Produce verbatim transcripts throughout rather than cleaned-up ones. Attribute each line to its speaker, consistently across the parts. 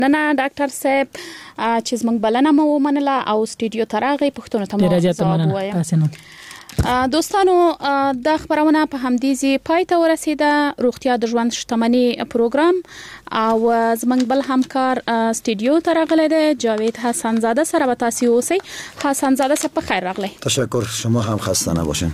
Speaker 1: نه ډاکټر صاحب چې زموږ بلنه مو ومنله او استودیو ته راغی پښتون ته مو ځواب ووایه. دوستانو د خبرونه په همدې ځای پای ته ورسیده. روغتیا د ژوند شتمنۍ پروګرام او زموږ بل همکار استودیو ته راغلی دی جاوید حسن زاده سره به تاسو اوسئ. حسن زاده صاحب په خیر راغلی.
Speaker 2: تشکر، شما هم خسته نباشین.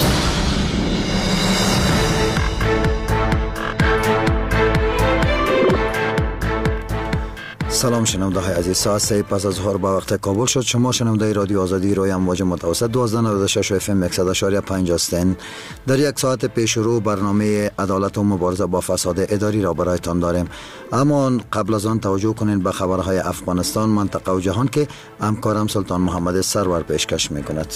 Speaker 2: سلام شنونده های عزیز، ساعت سه پس از ظهر با وقت کابل شد. شما شنونده رادیو آزادی روی امواج متوسط دوازده و نود و شش اف ام صد و پنج هستین. در یک ساعت پیش رو برنامه عدالت و مبارزه با فساد اداری را برایتان داریم، اما قبل از آن توجه کنین به خبرهای افغانستان، منطقه و جهان که همکارم سلطان محمد سرور پیشکش میکند.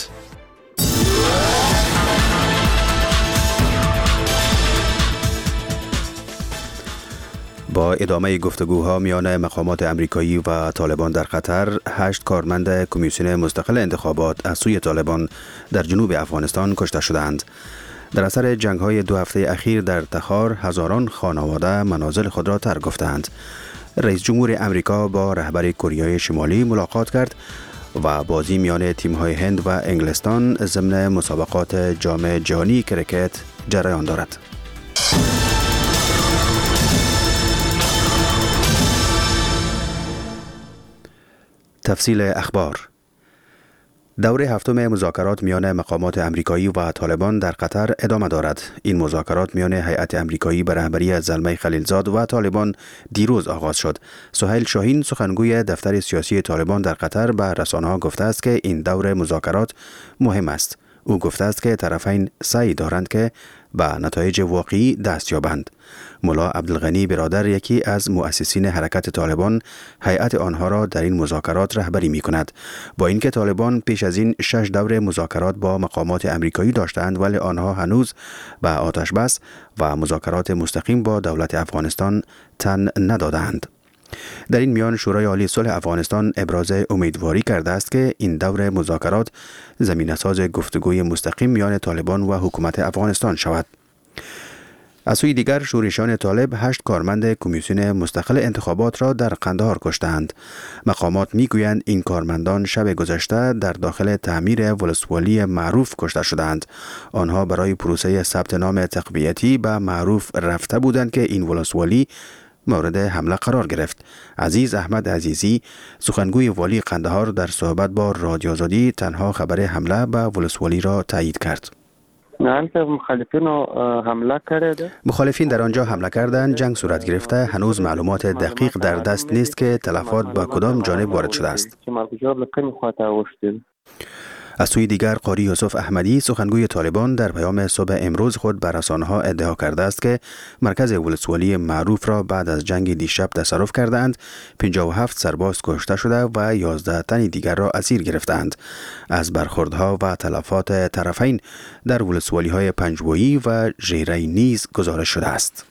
Speaker 3: با ادامه گفتگوها میان مقامات امریکایی و طالبان در قطر، هشت کارمند کمیسیون مستقل انتخابات از سوی طالبان در جنوب افغانستان کشته شدند. در اثر جنگ‌های دو هفته اخیر در تخار، هزاران خانواده منازل خود را ترک گفتند. رئیس جمهور امریکا با رهبر کره شمالی ملاقات کرد و بازی میان تیم‌های هند و انگلستان ضمن مسابقات جام جهانی کرکت جریان دارد. تفصیل اخبار. دوره هفتم مذاکرات میان مقامات امریکایی و طالبان در قطر ادامه دارد. این مذاکرات میان هیئت امریکایی به رهبری زلمه خلیلزاد و طالبان دیروز آغاز شد. سهیل شاهین سخنگوی دفتر سیاسی طالبان در قطر به رسانه‌ها گفته است که این دوره مذاکرات مهم است. او گفته است که طرفین سعی دارند که به نتایج واقعی دست یابند. ملا عبدالغنی برادر، یکی از مؤسسین حرکت طالبان، هیئت آنها را در این مذاکرات رهبری می کند. با اینکه طالبان پیش از این شش دوره مذاکرات با مقامات امریکایی داشتند، ولی آنها هنوز به آتش بس و مذاکرات مستقیم با دولت افغانستان تن ندادند. در این میان شورای عالی صلح افغانستان ابراز امیدواری کرده است که این دور مذاکرات زمینه‌ساز گفتگوی مستقیم میان طالبان و حکومت افغانستان شود. از سوی دیگر شورشیان طالب هشت کارمند کمیسیون مستقل انتخابات را در قندهار کشتند. مقامات میگویند این کارمندان شب گذشته در داخل تعمیر ولسوالی معروف کشته شدند. آنها برای پروسه ثبت نام تقویتی به معروف رفته بودند که این ولسوالی مورد حمله قرار گرفت. عزیز احمد عزیزی، سخنگوی والی قندهار، در صحبت با رادیو آزادی تنها خبر حمله به ولسوالی را تایید کرد.
Speaker 4: مخالفین حمله کرده.
Speaker 3: مخالفین در آنجا حمله کردند، جنگ صورت گرفته. هنوز معلومات دقیق در دست نیست که تلفات به کدام جانب وارد شده است. از سوی دیگر قاری یوسف احمدی، سخنگوی طالبان، در پیام صبح امروز خود به رسانه‌ها ادعا کرده است که مرکز ولسوالی معروف را بعد از جنگ دیشب تصرف کردند. پنجاه و هفت سرباز کشته شده و یازده تن دیگر را اسیر گرفتند. از برخوردها و تلفات طرفین در ولسوالی‌های پنجوایی و ژیری نیز گزارش شده است.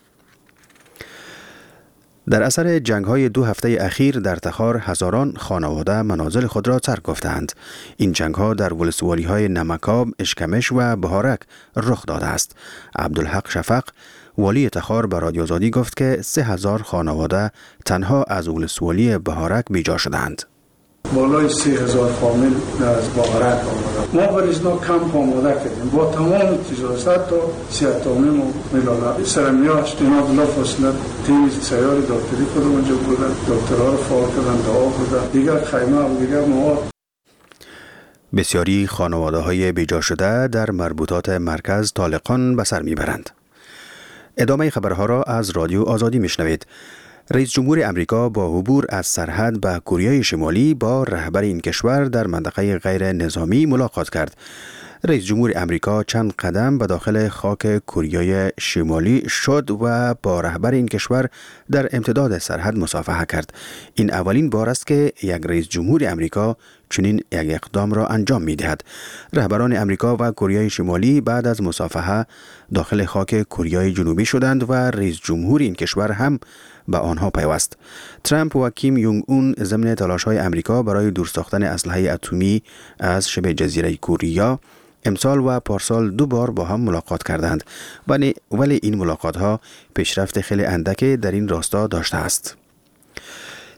Speaker 3: در اثر جنگ‌های دو هفته اخیر در تخار، هزاران خانواده منازل خود را ترک گفتند. این جنگ‌ها در ولسوالی‌های نمکاب، اشکمش و بهارک رخ داده است. عبدالحق شفق، والی تخار، به رادیو آزادی گفت که سه هزار خانواده تنها از ولسوالی بهارک بیجا شدند.
Speaker 5: بالای سه هزار فامیل از بهارک آمدند. ما بریزنا کمپ آماده کردیم با تمام تجهیزات تا سیاتومیم و ملالات سرمیاش اینا بلا فاصله تیم سیار دکتری خود اونجا بودن، دکترها رو فعال کردن، دعا بودن، دیگر خیمه و دیگر مواد.
Speaker 3: بسیاری خانواده های بیجا شده در مربوطات مرکز طالقان به سر میبرند. ادامه خبرها را از رادیو آزادی میشنوید. رئیس جمهور امریکا با عبور از سرحد به کره شمالی با رهبر این کشور در منطقه غیر نظامی ملاقات کرد. رئیس جمهور امریکا چند قدم به داخل خاک کره شمالی شد و با رهبر این کشور در امتداد سرحد مصافحه کرد. این اولین بار است که یک رئیس جمهور امریکا چنین یک اقدام را انجام می دهد. رهبران امریکا و کره شمالی بعد از مصافحه داخل خاک کره جنوبی شدند و رئیس جمهور این کشور هم به آنها پیوست. ترامپ و کیم یونگ اون ضمن تلاش‌های امریکا برای دور ساختن اسلحه اتمی از شبه جزیره کره امسال و پارسال دو بار با هم ملاقات کردند، ولی ولی این ملاقات ها پیشرفت خیلی اندک در این راستا داشته است.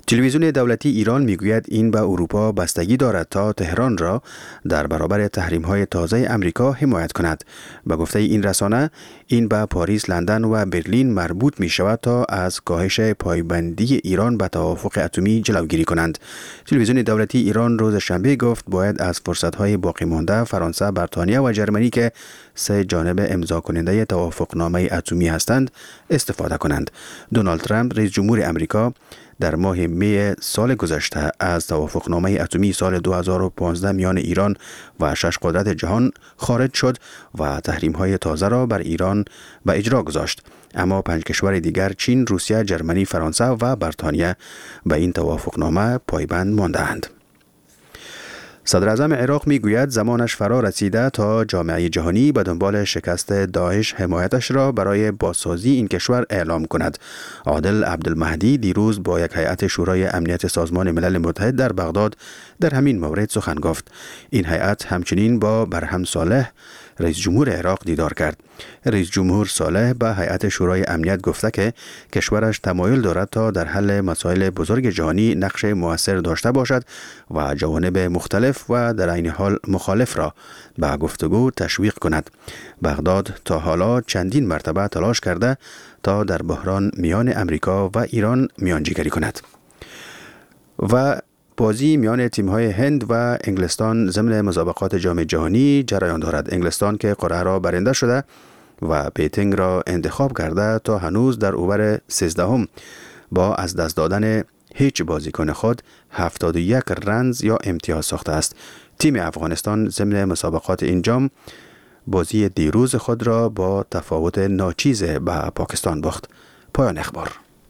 Speaker 3: تلویزیون دولتی ایران میگوید این به اروپا بستگی دارد تا تهران را در برابر تحریم‌های تازه امریکا حمایت کند. به گفته این رسانه این به پاریس، لندن و برلین مربوط می شود تا از کاهش پایبندی ایران به توافق اتمی جلوگیری کنند. تلویزیون دولتی ایران روز شنبه گفت باید از فرصت‌های باقی مانده فرانسه، بریتانیا و جرمنی که سه جانب امضا کننده توافقنامه اتمی هستند استفاده کنند. دونالد ترامپ رئیس جمهور امریکا در ماه می سال گذشته از توافقنامه اتمی سال دو هزار و پانزده میان ایران و شش قدرت جهان خارج شد و تحریم‌های تازه را بر ایران به اجرا گذاشت. اما پنج کشور دیگر چین، روسیه، جرمنی، فرانسه و بریتانیا به این توافقنامه پایبند مانده‌اند. صدر اعظم عراق می گوید زمانش فرا رسیده تا جامعه جهانی به دنبال شکست داعش حمایتش را برای بازسازی این کشور اعلام کند. عادل عبدالمهدی دیروز با یک هیئت شورای امنیت سازمان ملل متحد در بغداد در همین مورد سخن گفت. این هیئت همچنین با برهم صالح رئیس جمهور عراق دیدار کرد. رئیس جمهور صالح به هیئت شورای امنیت گفته که کشورش تمایل دارد تا در حل مسائل بزرگ جهانی نقش مؤثر داشته باشد و جوانب مختلف و در عین حال مخالف را به گفتگو تشویق کند. بغداد تا حالا چندین مرتبه تلاش کرده تا در بحران میان امریکا و ایران میانجیگری کند. و بازی میان تیم‌های هند و انگلستان ضمن مسابقات جام جهانی جریان دارد. انگلستان که قرعه را برنده شده و بیتینگ را انتخاب کرده تا هنوز در اوور سیزدهم با از دست دادن هیچ بازیکن خود هفتاد و یک رنز یا امتیاز ساخته است. تیم افغانستان ضمن مسابقات این جام بازی دیروز خود را با تفاوت ناچیز به پاکستان باخت. پایان اخبار.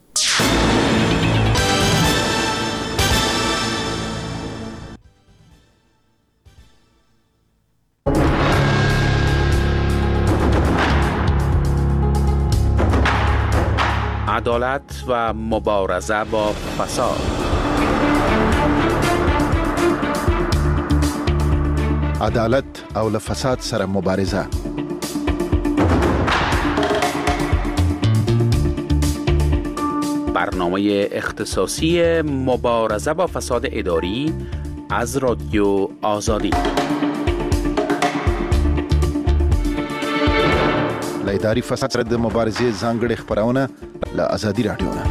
Speaker 6: عدالت و مبارزه با فساد.
Speaker 7: عدالت او له فساد سره مبارزه.
Speaker 6: برنامه اختصاصی مبارزه با فساد اداری از رادیو آزادی.
Speaker 7: له اداري فساد سره د مبارزې ځانګړې خبرونه له آزادي رادیو نه.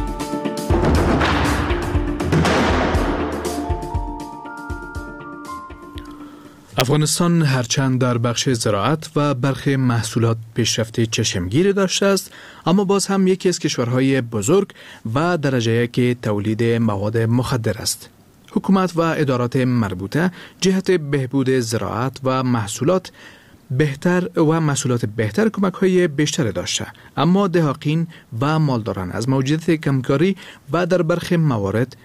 Speaker 8: افغانستان هرچند در بخش زراعت و برخی محصولات پیشرفت چشمگیری داشته است، اما باز هم یکی از کشورهای بزرگ و درجه یک تولید مواد مخدر است. حکومت و ادارات مربوطه جهت بهبود زراعت و محصولات بهتر و محصولات بهتر کمک های بیشتر داشته، اما دهاقین و مالداران از موجودیت کمکاری و در برخی موارد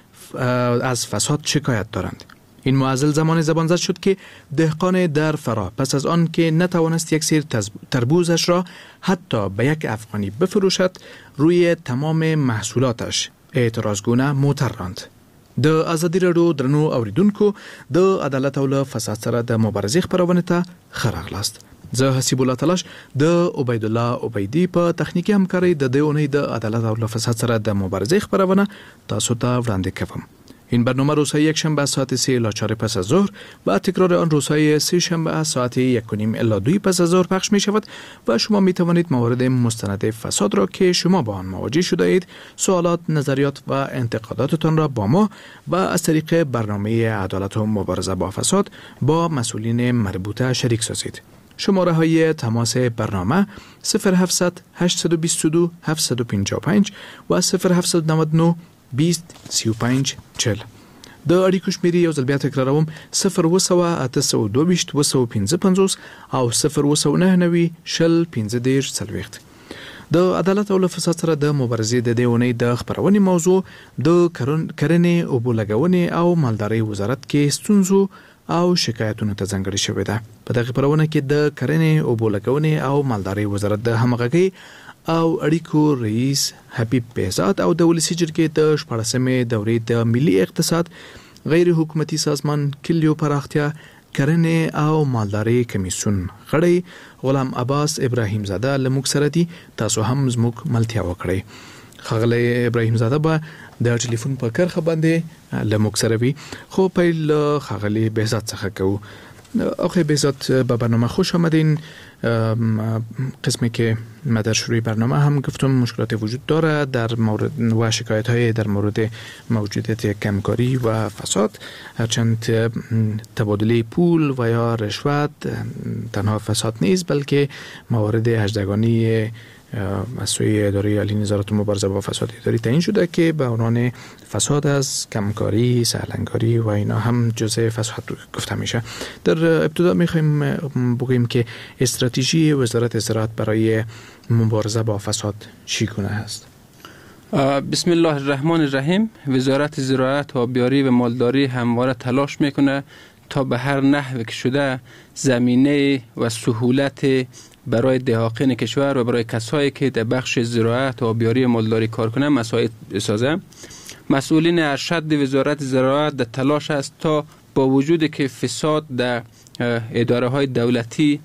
Speaker 8: از فساد شکایت دارند. این معضل زمان زبانزد شد که دهقان در فراه پس از آن که نتوانست یک سیر تربوزش را حتی به یک افغانی بفروشد، روی تمام محصولاتش اعتراضگونه موتر راند. د آزادی راډیو درنو اوریدونکو، د عدالت او له فساد سره د مبارزې خبرونه ته ښه راغلاست. زه حسیب الله تلاش د عبید الله عبیدی په تخنیکی همکارۍ د دې اونۍ د عدالت او له فساد سره د مبارزې خبرونه تاسو ته وړاندې کوم. این برنامه روزهای یک شنبه ساعت سه الی چهار پس از ظهر و تکرار آن روزهای سه شنبه ساعت یک و نیم الی دو پس از ظهر پخش می شود و شما می توانید موارد مستند فساد را که شما با آن مواجه شده اید، سوالات، نظریات و انتقاداتتان را با ما و از طریق برنامه عدالت و مبارزه با فساد با مسئولین مربوطه شریک سازید. شماره های تماس برنامه صفر هفتصد هشتصد و بیست و دو هفتصد و پنجاه و پنج و صفر هفتصد و نود و نه بیست سی و پنج چهل. د اړیکو شمیرې یو ځل بیا تکراروم: صفر اوه سوه اته سوه دوه ویشت اوه سوه پنځه پنځوس او صفر اوه سوه نهه نوي شل پنځه دېرش څلوېښت. د عدالت او له فساد سره د مبارزې د دې اونۍ د خپرونې موضوع د کرنې، اوبو لګونې او مالدارۍ وزارت کې ستونزو او شکایتونو ته ځانګړې شوې ده. په دغه خپرونه کې د کرنې، اوبو لګونې او مالدارۍ وزارت د همغږۍ او اړیکو رئیس حبیب بهزاد او د ولسی جرګې د شپاړسمې دورې د ملي اقتصاد، غیر حکومتي سازمان کلیو پراختیا، کرنې او مالدارۍ کمیسیون غړی غلام عباس ابراهیم زاده له موږ سره دی. تاسو هم زموږ ملتیا وکړئ. ښاغلی ابراهیم زاده به د ټلیفون په کرخه باندې لمکسروي خو پیل خغلی بهزاد څخه کو آخه بهزاد به برنامه خوش آمدین. قسمی که ما در شروع برنامه هم گفتم مشکلات وجود داره در مورد و شکایت های در مورد موجودیت کمکاری و فساد، هرچند تبادله پول و یا رشوت تنها فساد نیست بلکه موارد هجدگانی از سوی اداره عالی نظارت و مبارزه با فساد اداری تعیین شده که به عنوان فساد از کمکاری، سهلنگاری و اینا هم جزء فساد گفته میشه. در ابتدا میخوایم بگوییم که استراتژی وزارت زراعت برای مبارزه با فساد چگونه است؟
Speaker 9: بسم الله الرحمن الرحیم. وزارت زراعت، آبیاری و مالداری همواره تلاش میکنه تا به هر نحوی که شده زمینه و سهولت برای دهاقین کشور و برای کسایی که در بخش زراعت و آبیاری مالداری کار کنند مساعد بسازه. مسئولین ارشد وزارت زراعت در تلاش است تا با وجود که فساد در اداره های دولتی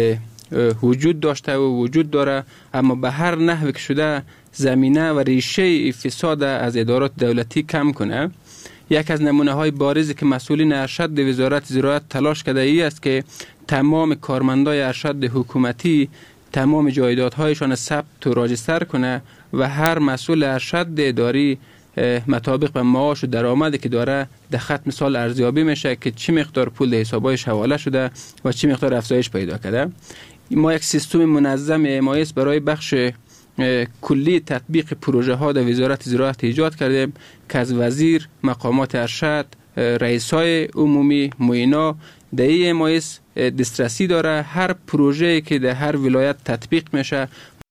Speaker 9: وجود داشته و وجود داره، اما به هر نحوی که شده زمینه و ریشه فساد از ادارات دولتی کم کنه. یک از نمونه های بارزی که مسئولین ارشد وزارت زراعت تلاش کرده ای است که تمام کارمندای ارشد حکومتی تمام جایدادهایشان ثبت و راجستر کنه و هر مسئول ارشد اداری مطابق به معاش و درآمدی که داره در ختم سال ارزیابی میشه که چی مقدار پول در حسابایش حواله شده و چی مقدار افزایش پیدا کرده. ما یک سیستم منظم اعمایس برای بخش کلی تطبیق پروژه ها در وزارت زراعت ایجاد کردیم که از وزیر، مقامات ارشد، رئیسای عمومی، معینا در این اعمایس دسترسی داره. هر پروژه که در هر ولایت تطبیق میشه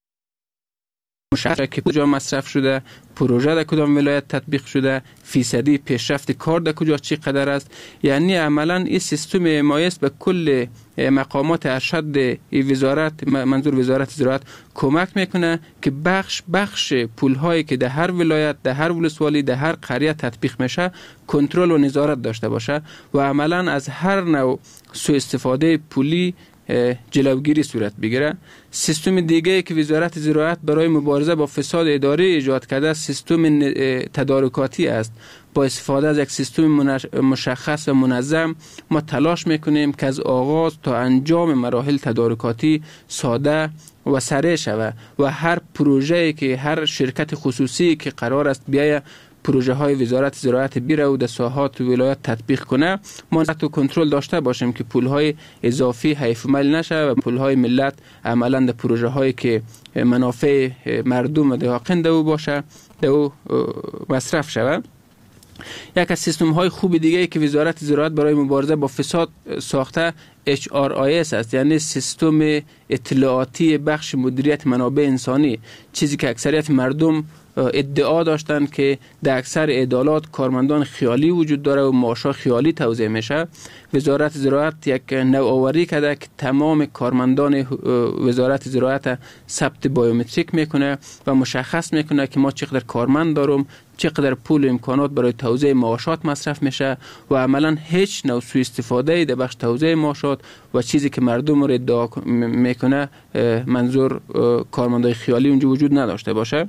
Speaker 9: مشخصه که کجا مصرف شده، پروژه در کدام ولایت تطبیق شده، فیصدی پیشرفت کار در کجا چی قدر است. یعنی عملا این سیستم اعمایس به کل مقامات ارشد وزارت، منظور وزارت زراعت، کمک میکنه که بخش بخش پول هایی که در هر ولایت، در هر ولسوالی، در هر قریه تطبیق میشه کنترل و نظارت داشته باشه و عملا از هر نوع سوء استفاده پولی جلوگیری صورت بگیره. سیستم دیگه که وزارت زراعت برای مبارزه با فساد اداری ایجاد کرده سیستم تدارکاتی است. با استفاده از یک سیستم مشخص و منظم ما تلاش میکنیم که از آغاز تا انجام مراحل تدارکاتی ساده و سریع شود و هر پروژه‌ای که هر شرکت خصوصی که قرار است بیایه پروژه های وزارت زراعت بیره و در ساحات ولایت تطبیق کنه، ما تو کنترل داشته باشیم که پول های اضافی حیف مال نشه و پول های ملت عملا در پروژه هایی که منافع مردم و دهاقین دو باشه دو مصرف شود. یک از سیستم های خوب دیگه که وزارت زراعت برای مبارزه با فساد ساخته اچ آر آی اس است، یعنی سیستم اطلاعاتی بخش مدیریت منابع انسانی، چیزی که اکثریت مردم ادعا داشتن که در اکثر عدالات کارمندان خیالی وجود داره و معاشا خیالی توزیع میشه. وزارت زراعت یک نوآوری کرده که تمام کارمندان وزارت زراعت ثبت بایومتریک میکنه و مشخص میکنه که ما چقدر کارمند دارم، چقدر پول و امکانات برای توزیع معاشات مصرف میشه و عملا هیچ نوع سوء استفاده در بخش توزیع معاشات و چیزی که مردم رو ادعا میکنه منظور کارمندای خیالی اونجا وجود نداشته باشه.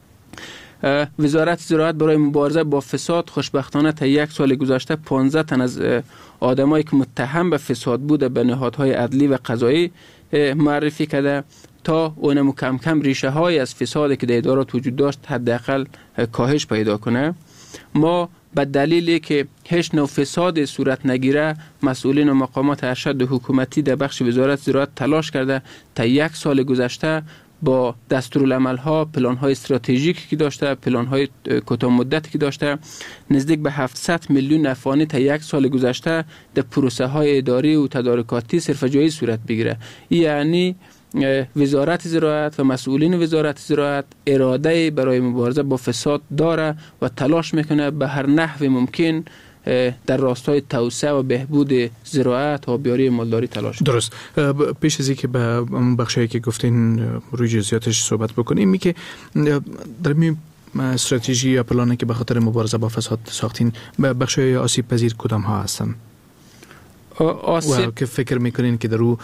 Speaker 9: وزارت زراعت برای مبارزه با فساد خوشبختانه تا یک سال گذشته پانزده تن از آدمایی که متهم به فساد بوده به نهادهای عدلی و قضایی معرفی کرده تا اونم کم کم ریشه های از فسادی که در ادارات وجود داشت حداقل کاهش پیدا کنه. ما به دلیلی که هیچ نوع فساد صورت نگیره مسئولین و مقامات ارشد حکومتی در بخش وزارت زراعت تلاش کرده تا یک سال گذشته با دستورالعمل ها، پلان های استراتژیکی که داشته، پلان های کوتاه مدتی که داشته، نزدیک به هفتصد میلیون افغانی تا یک سال گذشته در پروسه های اداری و تدارکاتی صرف جایی صورت بگیره. یعنی وزارت زراعت و مسئولین وزارت زراعت اراده برای مبارزه با فساد داره و تلاش میکنه به هر نحو ممکن در راستای توسعه و بهبود زراعت و آبیاری مالداری تلاش.
Speaker 8: درست. پیش از اینکه به بخشی که گفتین روی جزئیاتش صحبت بکنیم، می که در می استراتژی یا پلانی که به خاطر مبارزه با فساد ساختین بخشی آسیب پذیر کدام ها هستن؟ آسیب و که فکر میکنین که در او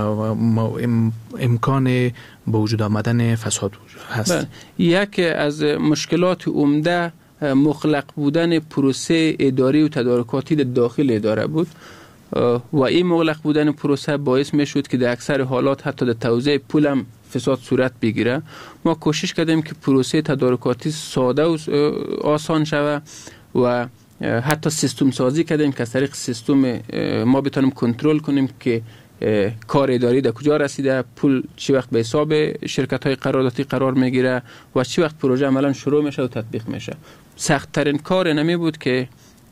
Speaker 8: امکان به وجود آمدن فساد هست؟
Speaker 9: یکی از مشکلات عمده مغلق بودن پروسه اداری و تدارکاتی در داخل اداره بود و این مغلق بودن پروسه باعث می شد که در اکثر حالات حتی در توزیع پول هم فساد صورت بگیره. ما کوشش کردیم که پروسه تدارکاتی ساده و آسان شود و حتی سیستم سازی کردیم که از طریق سیستم ما بتونیم کنترل کنیم که کار اداری در کجا رسیده، پول چی وقت به حساب شرکت های قراردادی قرار میگیره و چی وقت پروژه عملا شروع میشه و تطبیق میشه. سخت ترین کار نمی بود که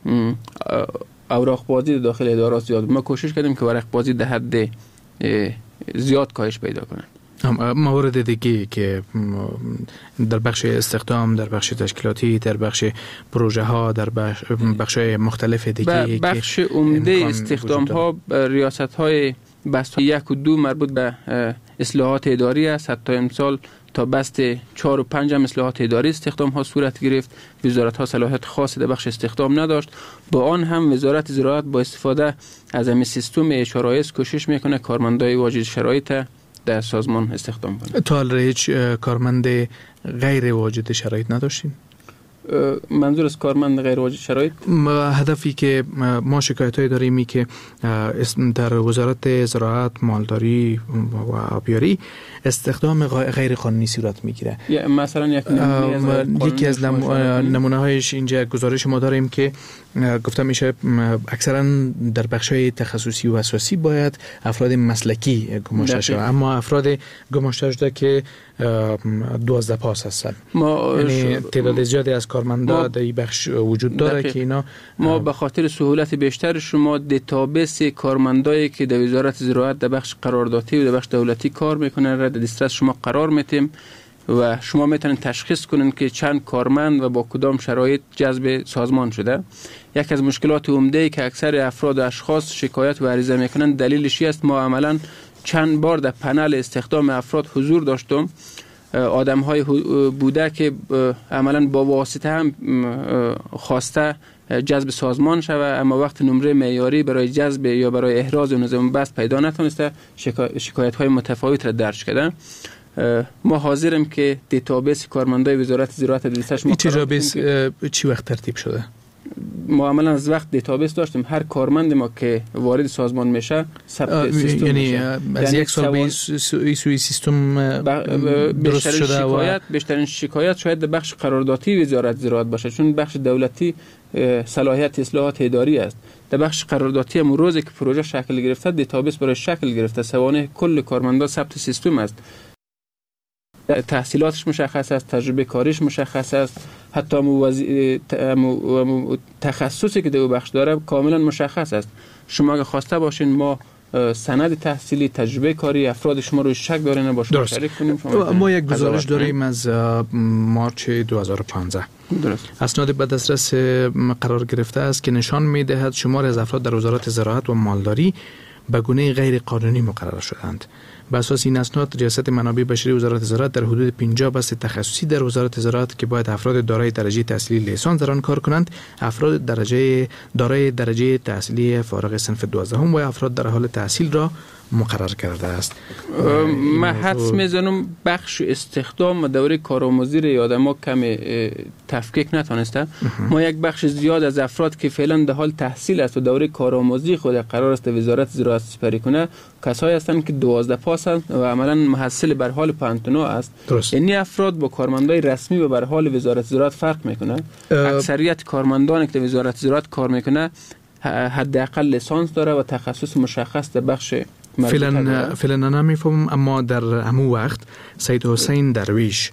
Speaker 9: اوراق بازی داخل ادارات زیاد بود. ما کوشش کردیم که اوراق بازی در حد زیاد کاهش پیدا کنه.
Speaker 8: موارد دیگه که در بخش استخدام، در بخش تشکیلاتی، در بخش پروژه ها، در بخش مختلف دیگه،
Speaker 9: بخش عمده استخدام ها ریاست های بست یک و دو مربوط به اصلاحات اداری است. حتی امسال تا بست چهار و پنج هم اصلاحات اداری استخدام ها صورت گرفت. وزارت ها صلاحیت خاصی در بخش استخدام نداشت. با آن هم وزارت زراعت با استفاده از همین سیستم اچ آر اس کوشش میکنه کارمندای واجد شرایط در سازمان استخدام کنه.
Speaker 8: تا حالا هیچ کارمند غیر واجد شرایط نداشتین؟
Speaker 9: منظور از کارمند غیر واجد شرایط؟
Speaker 8: هدفی که ما شکایت های داریم که در وزارت زراعت، مالداری و آبیاری استخدام غیر قانونی صورت میگیره.
Speaker 9: مثلا یک
Speaker 8: یکی از نمونه هایش اینجا گزارش ما داریم که گفتم میشه اکثرا در بخش های تخصصی و اساسی باید افراد مسلکی گماشته شود، اما افراد گماشته شده که دوازده پاس هستن. ما یعنی تعداد زیادی از کارمندا در این بخش وجود داره که اینا
Speaker 9: ما به خاطر سهولت بیشتر شما دیتابیس کارمندایی که در وزارت زراعت در بخش قراردادی و در بخش دولتی کار میکنن را در دسترس شما قرار میتیم و شما میتونید تشخیص کنین که چند کارمند و با کدام شرایط جذب سازمان شده. یک از مشکلات عمده‌ای که اکثر افراد و اشخاص شکایت و عریضه میکنن دلیلش است ما عملاً چند بار در پنل استخدام افراد حضور داشتم. آدم های بوده که عملاً با واسطه هم خواسته جذب سازمان شود، اما وقت نمره معیاری برای جذب یا برای احراز نظام بست پیدا نتونسته، شکایت های متفاوت را درج کردن. ما حاضریم که دیتابیس کارمندای وزارت زراعت دستش ما
Speaker 8: دیتابیس چی وقت ترتیب شده؟
Speaker 9: ما عملا از وقت دیتابیس داشتیم. هر کارمند ما که وارد سازمان میشه ثبت سیستم
Speaker 8: یعنی
Speaker 9: میشه.
Speaker 8: از یک سال به این سیستم درست شده
Speaker 9: شکایت
Speaker 8: و
Speaker 9: بیشترین شکایت شاید در بخش قراردادی وزارت زراعت باشه، چون بخش دولتی صلاحیت اصلاحات اداری است. در بخش قراردادی هم روزی که پروژه شکل گرفته دیتابیس برای شکل گرفته، سوانح کل کارمندا ثبت سیستم است، تحصیلاتش مشخص است، تجربه کاریش مشخص است، حتی موازی... مو... تخصصی که در بخش داره کاملا مشخص است. شما اگه خواسته باشین ما سند تحصیلی، تجربه کاری افراد شما رو شک دارین با شما شریک کنیم.
Speaker 8: ما یک گزارش داریم از مارچ دو هزار و پانزده.
Speaker 9: درست.
Speaker 8: اسناد به دسترس قرار گرفته است که نشان می‌دهد شمار از افراد در وزارت زراعت و مالداری به گونه غیر قانونی مقرر شدند. بر اساس این اسناد ریاست منابع بشری وزارت زراعت در حدود پنجاه بست تخصصی در وزارت زراعت که باید افراد دارای درجه تحصیلی لیسانس در آن کار کنند، افراد درجه دارای درجه تحصیلی فارغ صنف دوازدهم و افراد در حال تحصیل را مقرر کرده است.
Speaker 9: من حدس میزنم بخش استخدام دوره کارآموزی را آدما کم تفکیک نتونسته. ما یک بخش زیاد از افراد که فعلا در حال تحصیل است و دوره کارآموزی خود قرار است وزارت زراعت سپری کنه، کسایی هستند که دوازده پاس هستند و عملا محصل بر حال پانتونو است. یعنی افراد با کارمندای رسمی و بر حال وزارت زراعت فرق میکنه. اکثریت کارمندانی که وزارت زراعت کار میکنه حداقل لیسانس داره و تخصص مشخص در بخش
Speaker 8: فعلا فعلا نمیفهمم، اما در همون وقت سید حسین درویش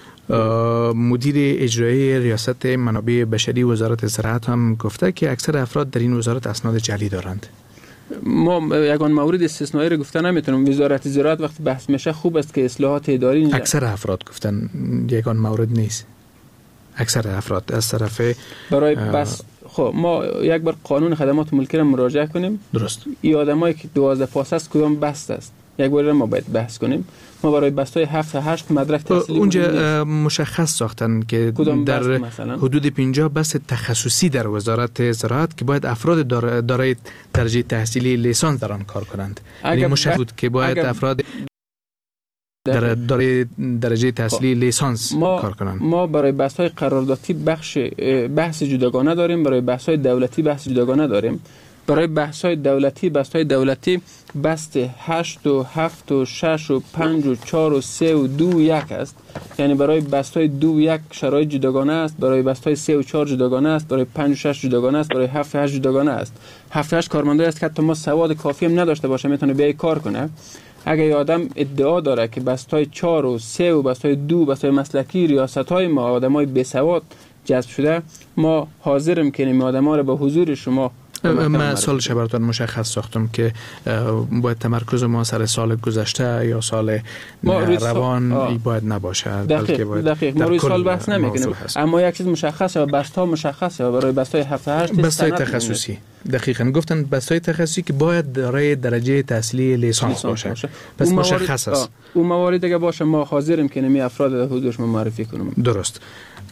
Speaker 8: مدیر اجرایی ریاست منابع بشری وزارت زراعت هم گفته که اکثر افراد در این وزارت اسناد جعلی دارند.
Speaker 9: ما یگان مورد استثنایی رو گفته نمیتونم. وزارت زراعت وقتی بحث میشه خوب است که اصلاحات اداری نجا.
Speaker 8: اکثر افراد گفتن یگان مورد نیست. اکثر افراد از طرف
Speaker 9: برای بس خب ما یک بار قانون خدمات ملکی را مراجعه کنیم.
Speaker 8: درست.
Speaker 9: این آدمایی که دوازده پاس است کدام بست است یک بار ما باید بحث کنیم. ما برای بستای هفت تا هشت مدرک تحصیلی
Speaker 8: اونجا مشخص ساختن که در حدود پنجاه بست تخصصی در وزارت زراعت که باید افراد دارای درجه تحصیلی لیسانس در آن کار کنند. یعنی مشخص بود که باید افراد در داره درجه تحصیلی لیسانس کار کنن.
Speaker 9: ما برای بحث‌های قراردادی بخش بحث جداگانه داریم، برای بحث‌های دولتی بحث جداگانه داریم. برای بحث‌های دولتی بحث‌های دولتی بست هشت و هفت و شش و پنج و چهار و سه و دو و یک است. یعنی برای بست‌های دو و یک شرایط جداگانه است، برای بست‌های سه و چهار جداگانه است، برای پنج و شش جداگانه است، برای هفت و هشت جداگانه است. هفت و هشت کارمندایی است که حتی ما سواد کافی هم نداشته باشه میتونه بیای کار کنه. اگه یه آدم ادعا داره که بست‌های چهار و سه و بست‌های دو بست‌های مسلکی ریاست‌های ما آدمای بی سواد جذب شده، ما حاضریم که این آدم‌ها رو به حضور شما
Speaker 8: من سالش براتون مشخص ساختم که باید تمرکز ما سر سال گذشته یا سال روان ای باید نباشه،
Speaker 9: بلکه باید دقیق ما روی سال بحث نمیکنیم. اما یک چیز مشخصه و بستا مشخصه و برای بستای هفت هشت
Speaker 8: بستای تخصصی دقیقاً گفتن بستای تخصصی که باید دارای درجه تحصیلی لیسانس باشه. باشه پس مشخص است.
Speaker 9: اون موارد دیگه باشه ما حاضریم که نمی افراد در حضورش معرفی کنیم.
Speaker 8: درست.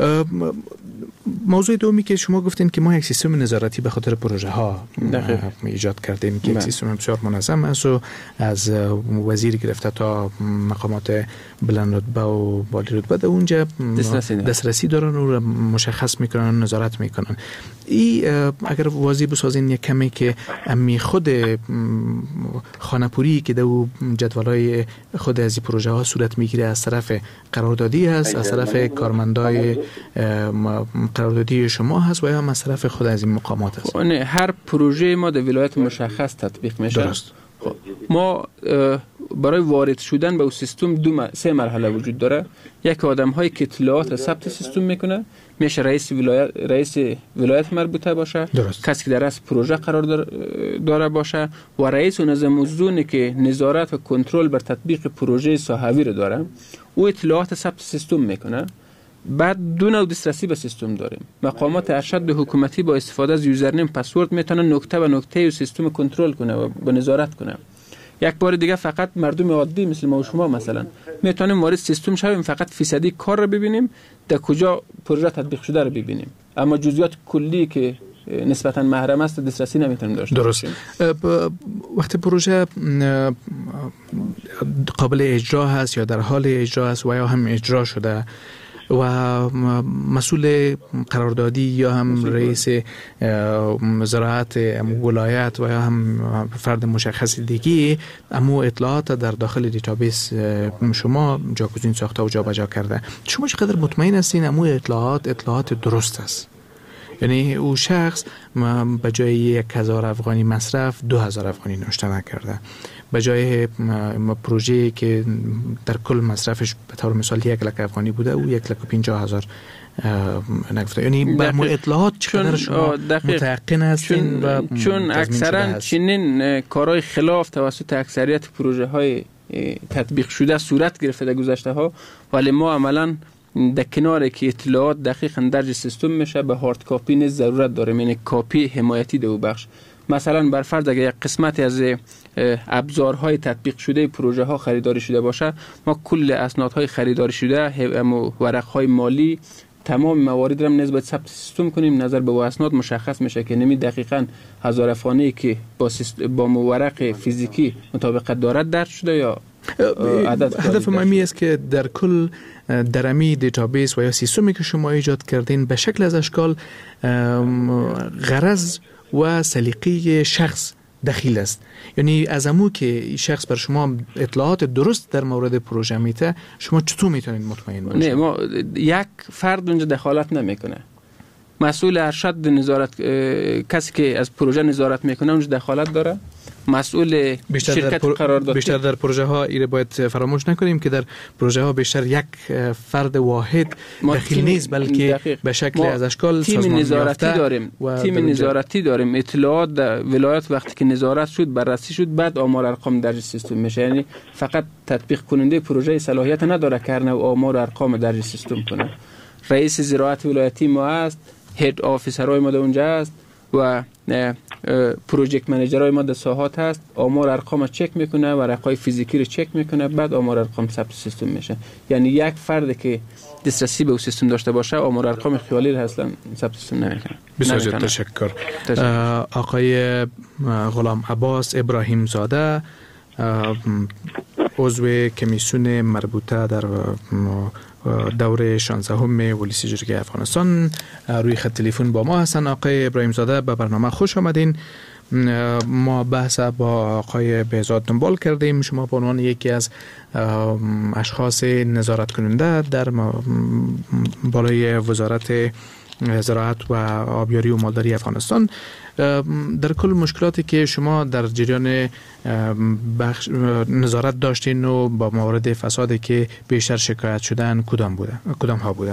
Speaker 8: موضوع دومی که شما گفتین که ما یک سیستم نظارتی به خاطر پروژه ها ایجاد کردیم که یک سیستم بسیار منظم است و از وزیر گرفته تا مقامات بلند رتبه و بالا رتبه در اونجا دسترسی دارن و مشخص میکنن و نظارت میکنن. ای اگر واضح بسازین یک کمی که امی خود خانه‌پوری که در جدولای خود از این پروژه ها صورت میگیره از طرف قراردادی هست، از طرف کارمندای قراردادی شما هست و یا هم از طرف خود از این مقامات هست؟
Speaker 9: نه، هر پروژه ما در ولایت مشخص تطبیق میشه.
Speaker 8: درست.
Speaker 9: ما برای وارد شدن به اون سیستم دو م... سه مرحله وجود داره. یک آدم هایی که اطلاعات را ثبت سیستم میکنه میشه رئیس ولایت رئیس ولایت مربوطه باشه،
Speaker 8: درست.
Speaker 9: کسی که در رأس پروژه قرار داره باشه و رئیس و نظم الزونی که نظارت و کنترل بر تطبیق پروژه صحوی رو داره، او اطلاعات ثبت سیستم میکنه. بعد دو نوع دسترسی به سیستم داریم. مقامات ارشد حکومتی با استفاده از یوزرنیم پسورد میتونن نکته به نکته و سیستم کنترل کنه و به نظارت کنه. یک بار دیگه فقط مردم عادی مثل ما و شما مثلا میتونیم وارد سیستم شویم، فقط فیصدی کار رو ببینیم، در کجا پروژه تطبیق شده رو ببینیم، اما جزئیات کلی که نسبتا محرم است دسترسی نمیتونیم داشته باشیم.
Speaker 8: درست. وقتی پروژه قابل اجرا هست یا در حال اجرا است و یا هم اجرا شده و مسئول قراردادی یا هم رئیس زراعت ولایت و یا هم فرد مشخص دیگی امو اطلاعات در داخل دیتابیس شما جاگزین ساخته و جابجا کرده، شما چقدر مطمئن هستین امو اطلاعات اطلاعات درست است؟ یعنی او شخص به جای یک هزار افغانی مصرف دو هزار افغانی نوشته نکرده، به جای پروژه که در کل مصرفش به طور مثال یک لک افغانی بوده او یک لک و پنجاه هزار نگفته. یعنی به مو اطلاعات چقدر شما متيقن هستین؟ و
Speaker 9: چون اکثرا چنین کارهای خلاف توسط اکثریت پروژه های تطبیق شده صورت گرفته در گذشته ها، ولی ما عملا در کنار که اطلاعات دقیقاً درج سیستم میشه به هارد کاپی نیز ضرورت داره، یعنی کاپی حمایتی دو بخش. مثلا بر فرض اگر یک قسمتی از ابزارهای تطبیق شده پروژه ها خریداری شده باشه، ما کل اسنادهای خریداری شده و ورقهای مالی تمام موارد را نسبت ثبت سیستم کنیم، نظر به اسناد مشخص میشه که نمی دقیقاً هزار افغانی که با با ورق فیزیکی مطابقت دارد درج شده یا
Speaker 8: هدف مهمی است که در کل درمی دیتابیس و یا سیستمی که شما ایجاد کردین به شکل از اشکال غرض و سلیقه شخص دخیل است. یعنی از امو که شخص بر شما اطلاعات درست در مورد پروژه میته، شما چطور میتونید مطمئن باشید؟
Speaker 9: نه، ما یک فرد اونجا دخالت نمیکنه. مسئول ارشد نظارت کسی که از پروژه نظارت میکنه اونجا دخالت داره. مسئول شرکت پر... قرارداد
Speaker 8: بیشتر در پروژه ها ایره باید فراموش نکنیم که در پروژه ها بیشتر یک فرد واحد دخیل نیست، بلکه به شکل از اشکال
Speaker 9: تیم نظارتی داریم. تیم نظارتی داریم. اطلاعات در ولایت وقتی که نظارت شد بررسی شد بعد آمار ارقام درج سیستم میشه. یعنی فقط تطبیق کننده پروژه صلاحیت نداره که و آمار ارقام درج سیستم کنه. رئیس زراعت ولایتی ما است، هد آفیسرای ما اونجا است و پروژکت منیجرای ما در ساحات هست، آمار ارقام چک میکنه، ورقای فیزیکی رو چک میکنه، بعد آمار ارقام ثبت سیستم میشه. یعنی یک فرد که دسترسی به اون سیستم داشته باشه آمار ارقام خیالی رو اصلا ثبت سیستم نمیکنه.
Speaker 8: بسیار زیاد تشکر. آقای غلام عباس ابراهیم زاده، عضو کمیسیون مربوطه در دوره شانزدهم ولسی جرگه افغانستان روی خط تلفن با ما هستن. آقای ابراهیم زاده به برنامه خوش آمدین. ما بحث با آقای بهزاد دنبال کردیم. شما به عنوان یکی از اشخاص نظارت کننده در بالای وزارت زراعت و آبیاری و مالداری افغانستان، در کل مشکلاتی که شما در جریان بخش نظارت داشتین و با موارد فسادی که بیشتر شکایت شدن کدام بوده کدام ها بوده؟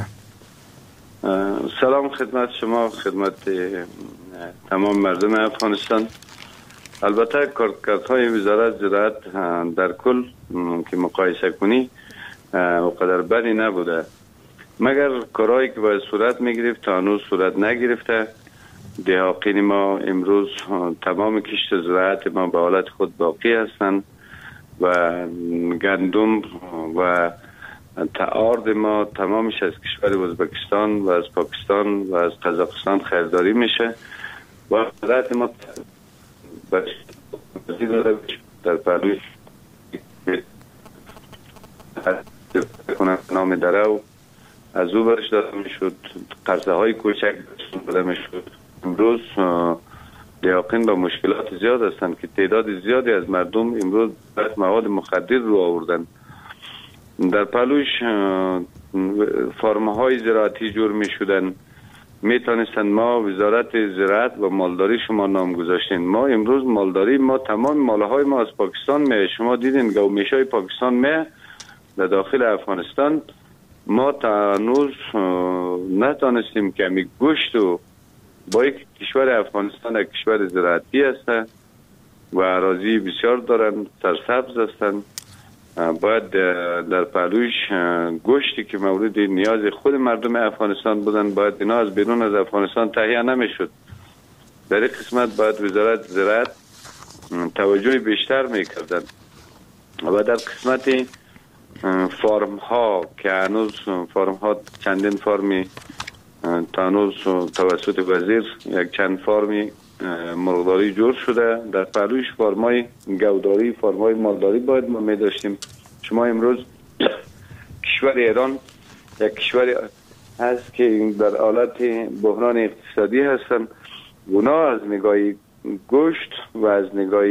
Speaker 10: سلام خدمت شما، خدمت تمام مردم افغانستان. البته کارکردهای وزارت زراعت در کل که مقایسه کنی وقدر بدی نبوده، مگر کارهایی که باید صورت میگرفت تا هنوز صورت نگرفته. دهاقین ما امروز تمام کشت زراعت ما به حالت خود باقی هستند و گندم و تعارض ما تمامش از کشور ازبکستان و از پاکستان و از قزاقستان خریداری میشه و زراعت ما در پهلوی نام درو از او برش داده میشد، قرضه های کوچک داده میشد. امروز دهاقین با مشکلات زیاد هستند که تعداد زیادی از مردم امروز مواد مخدر رو آوردن. در پهلوش فرم‌های زراعتی جور می شدن، می تانستند ما وزارت زراعت و مالداری شما نام گذاشتین. ما امروز مالداری ما تمام مالهای ما از پاکستان می، شما دیدین گومیشای پاکستان می در داخل افغانستان. ما تا هنوز نتانستیم که می گوشت و با یک کشور افغانستان یک کشور زراعتی هسته و اراضی بسیار دارن، سرسبز هستند. باید در پهلوش گوشتی که مورد نیاز خود مردم افغانستان بودن باید اینا از بیرون از افغانستان تهیه نمیشد. در این قسمت باید وزارت زراعت توجه بیشتر میکردن و در قسمت فارم ها که هنوز فارم ها چندین فارمی تا هنوز توسط وزیر یک چند فارمی مرغداری جور شده. در پهلوش فرمای گوداری فرمای مالداری باید ما می داشتیم. شما امروز کشور ایران یک کشور هست که در حالت بحران اقتصادی هستن. اونا از نگاه گوشت و از نگاه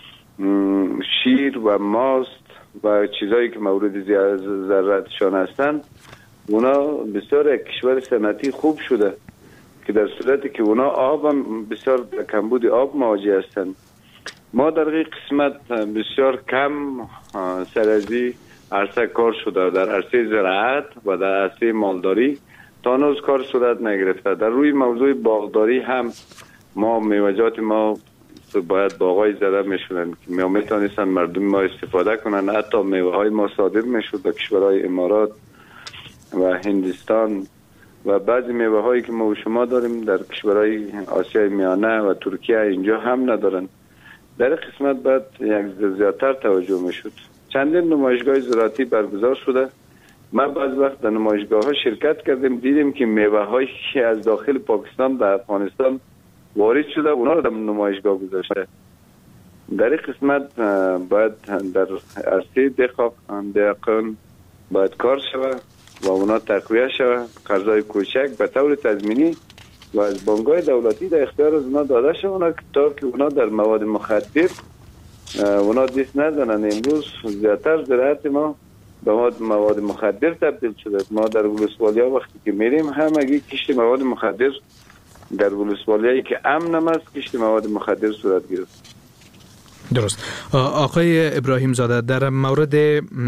Speaker 10: شیر و ماست و چیزایی که مورد ضرورتشان هستند، اونا بسیار یک کشور صنعتی خوب شده که در صورتی که اونا آب هم بسیار کمبود آب مواجه هستند. ما در این قسمت بسیار کم سرازی عرصه کار شده در عرصه زراعت و در عرصه مالداری تا هنوز کار صورت نگرفته. در روی موضوع باغداری هم ما میوه‌جات ما باید باغای زده میشونن که ما میتونستن مردم ما استفاده کنن. حتی میوه های ما صادر میشد به کشورهای امارات و هندوستان و بعضی میوه هایی که ما و شما داریم در کشورهای آسیای میانه و ترکیه اینجا هم ندارن. در قسمت باید یک زیادتر توجه میشد. چندین نمایشگاه زراعتی برگزار شده. ما بعض وقت در نمایشگاه ها شرکت کردیم، دیدیم که میوه هایی که از داخل پاکستان به افغانستان وارد شده اونا رو در نمایشگاه گذاشته. در این قسمت باید در عرصه دهقان باید کار شود و اونا تقویه شود، قرضای کوچک به طور تضمینی و از بانک‌های دولتی در اختیار از اونا داده شود تا که اونا در مواد مخدر اونا دست نزنن. امروز زیادتر زراعت ما به مواد مخدر تبدیل شده. ما در ولسوالیا وقتی که میریم همگی کشت مواد مخدر در ولسوالیایی که امن هم است کشت مواد مخدر صورت گرفت.
Speaker 8: درست. آقای ابراهیم زاده، در مورد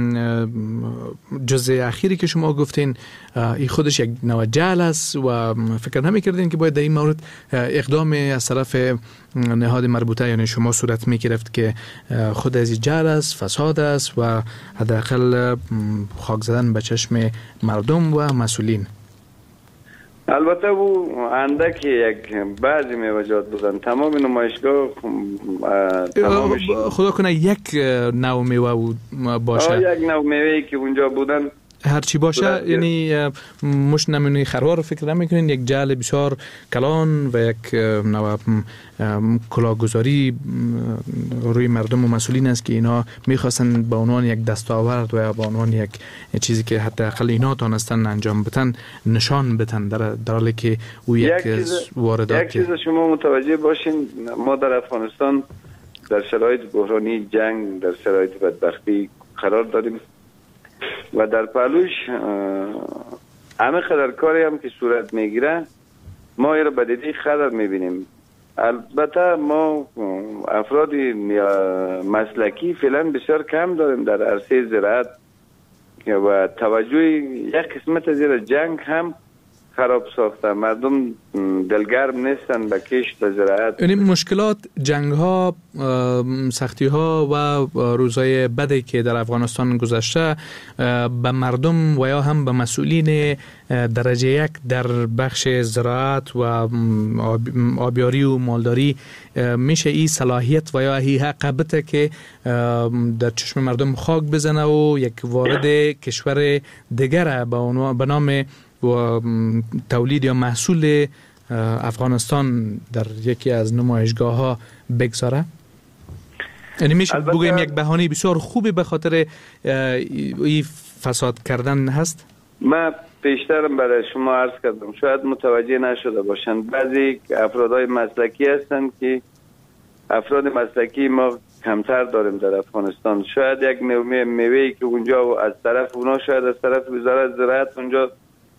Speaker 8: جزء اخیری که شما گفتین این خودش یک نوع جعل است و فکر نمی کردین که باید در این مورد اقدام از طرف نهاد مربوطه یعنی شما صورت می گرفت که خود از این جعل است، فساد است و حداقل خاک زدن به چشم مردم و مسئولین؟
Speaker 10: البته او اندک یک بعضی میوه‌جات بودن. تمام نمایشگاه تمامش
Speaker 8: خدا کنه یک نوع میوه باشه.
Speaker 10: یک نوع میوه‌ای که اونجا بودن
Speaker 8: هرچی باشه یعنی مش نمونه خروار فکر نمیکنین یک جعل بسیار کلان و یک نوع کلاهگذاری روی مردم و مسئولین است که اینا میخواستن به عنوان یک دستاورد و به عنوان یک چیزی که حتی اقل اینا تانستن انجام بدن نشان بدن در در حالی که او یک, یک واردات.
Speaker 10: یک چیز شما متوجه باشین، ما در افغانستان در شرایط بحرانی جنگ، در شرایط بدبختی قرار داریم و در پهلوش همه خطر کاری هم که صورت میگیره ما این را به دیده خطر میبینیم. البته ما افراد مسلکی فعلا بسیار کم داریم در عرصه زراعت و توجه یک قسمت از جنگ هم خراب ساخته، مردم دلگرم نیستن به کشت و زراعت.
Speaker 8: یعنی مشکلات، جنگ ها، سختی ها و روزهای بدی که در افغانستان گذشته به مردم و یا هم به مسئولین درجه یک در بخش زراعت و آبیاری و مالداری میشه این صلاحیت و یا این حقبته که در چشم مردم خاک بزنه و یک وارد کشور دیگر به نام و تولید یا محصول افغانستان در یکی از نمایشگاه ها بگذاره؟ یعنی میشه بگویم یک بهانه بسیار خوبی به خاطر این فساد کردن هست؟
Speaker 10: من پیشترم برای شما عرض کردم، شاید متوجه نشده باشند، بعضی افرادهای مسلکی هستند که افراد مسلکی ما کمتر داریم در افغانستان. شاید یک نوع میوه‌ای که اونجا از طرف اونا، شاید از طرف وزارت زراعت اونجا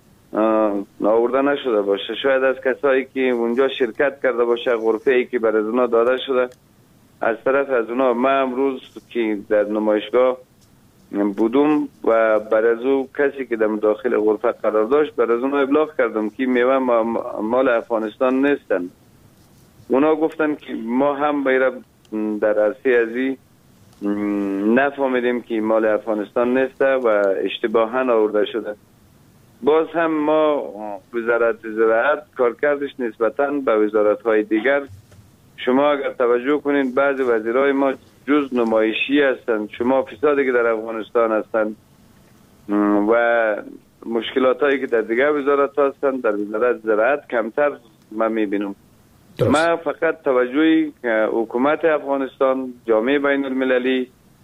Speaker 10: آورده نشده باشه، شاید از کسایی که اونجا شرکت کرده باشه، غرفه‌ای که برای اونا داده شده از طرف از اونا. من امروز که در نمایشگاه بودم و برای او کسی که در داخل غرفه قرار داشت برای اونا ابلاغ کردم که میوه مال افغانستان نیستن. اونا گفتن که ما هم باید در عرصه ازی نفهمیدیم که مال افغانستان نیسته و اشتباهاً آورده شده. باز هم ما وزارت زراعت کارکردش نسبتاً به وزارت‌های دیگر، شما اگر توجه کنین بعضی وزیرای ما جز نمایشی هستند. شما فسادی که در افغانستان هستند و مشکلاتایی که در دیگر وزارت هستند در وزارت زراعت کمتر من میبینم. من فقط توجهی حکومت افغانستان، جامعه بین المللی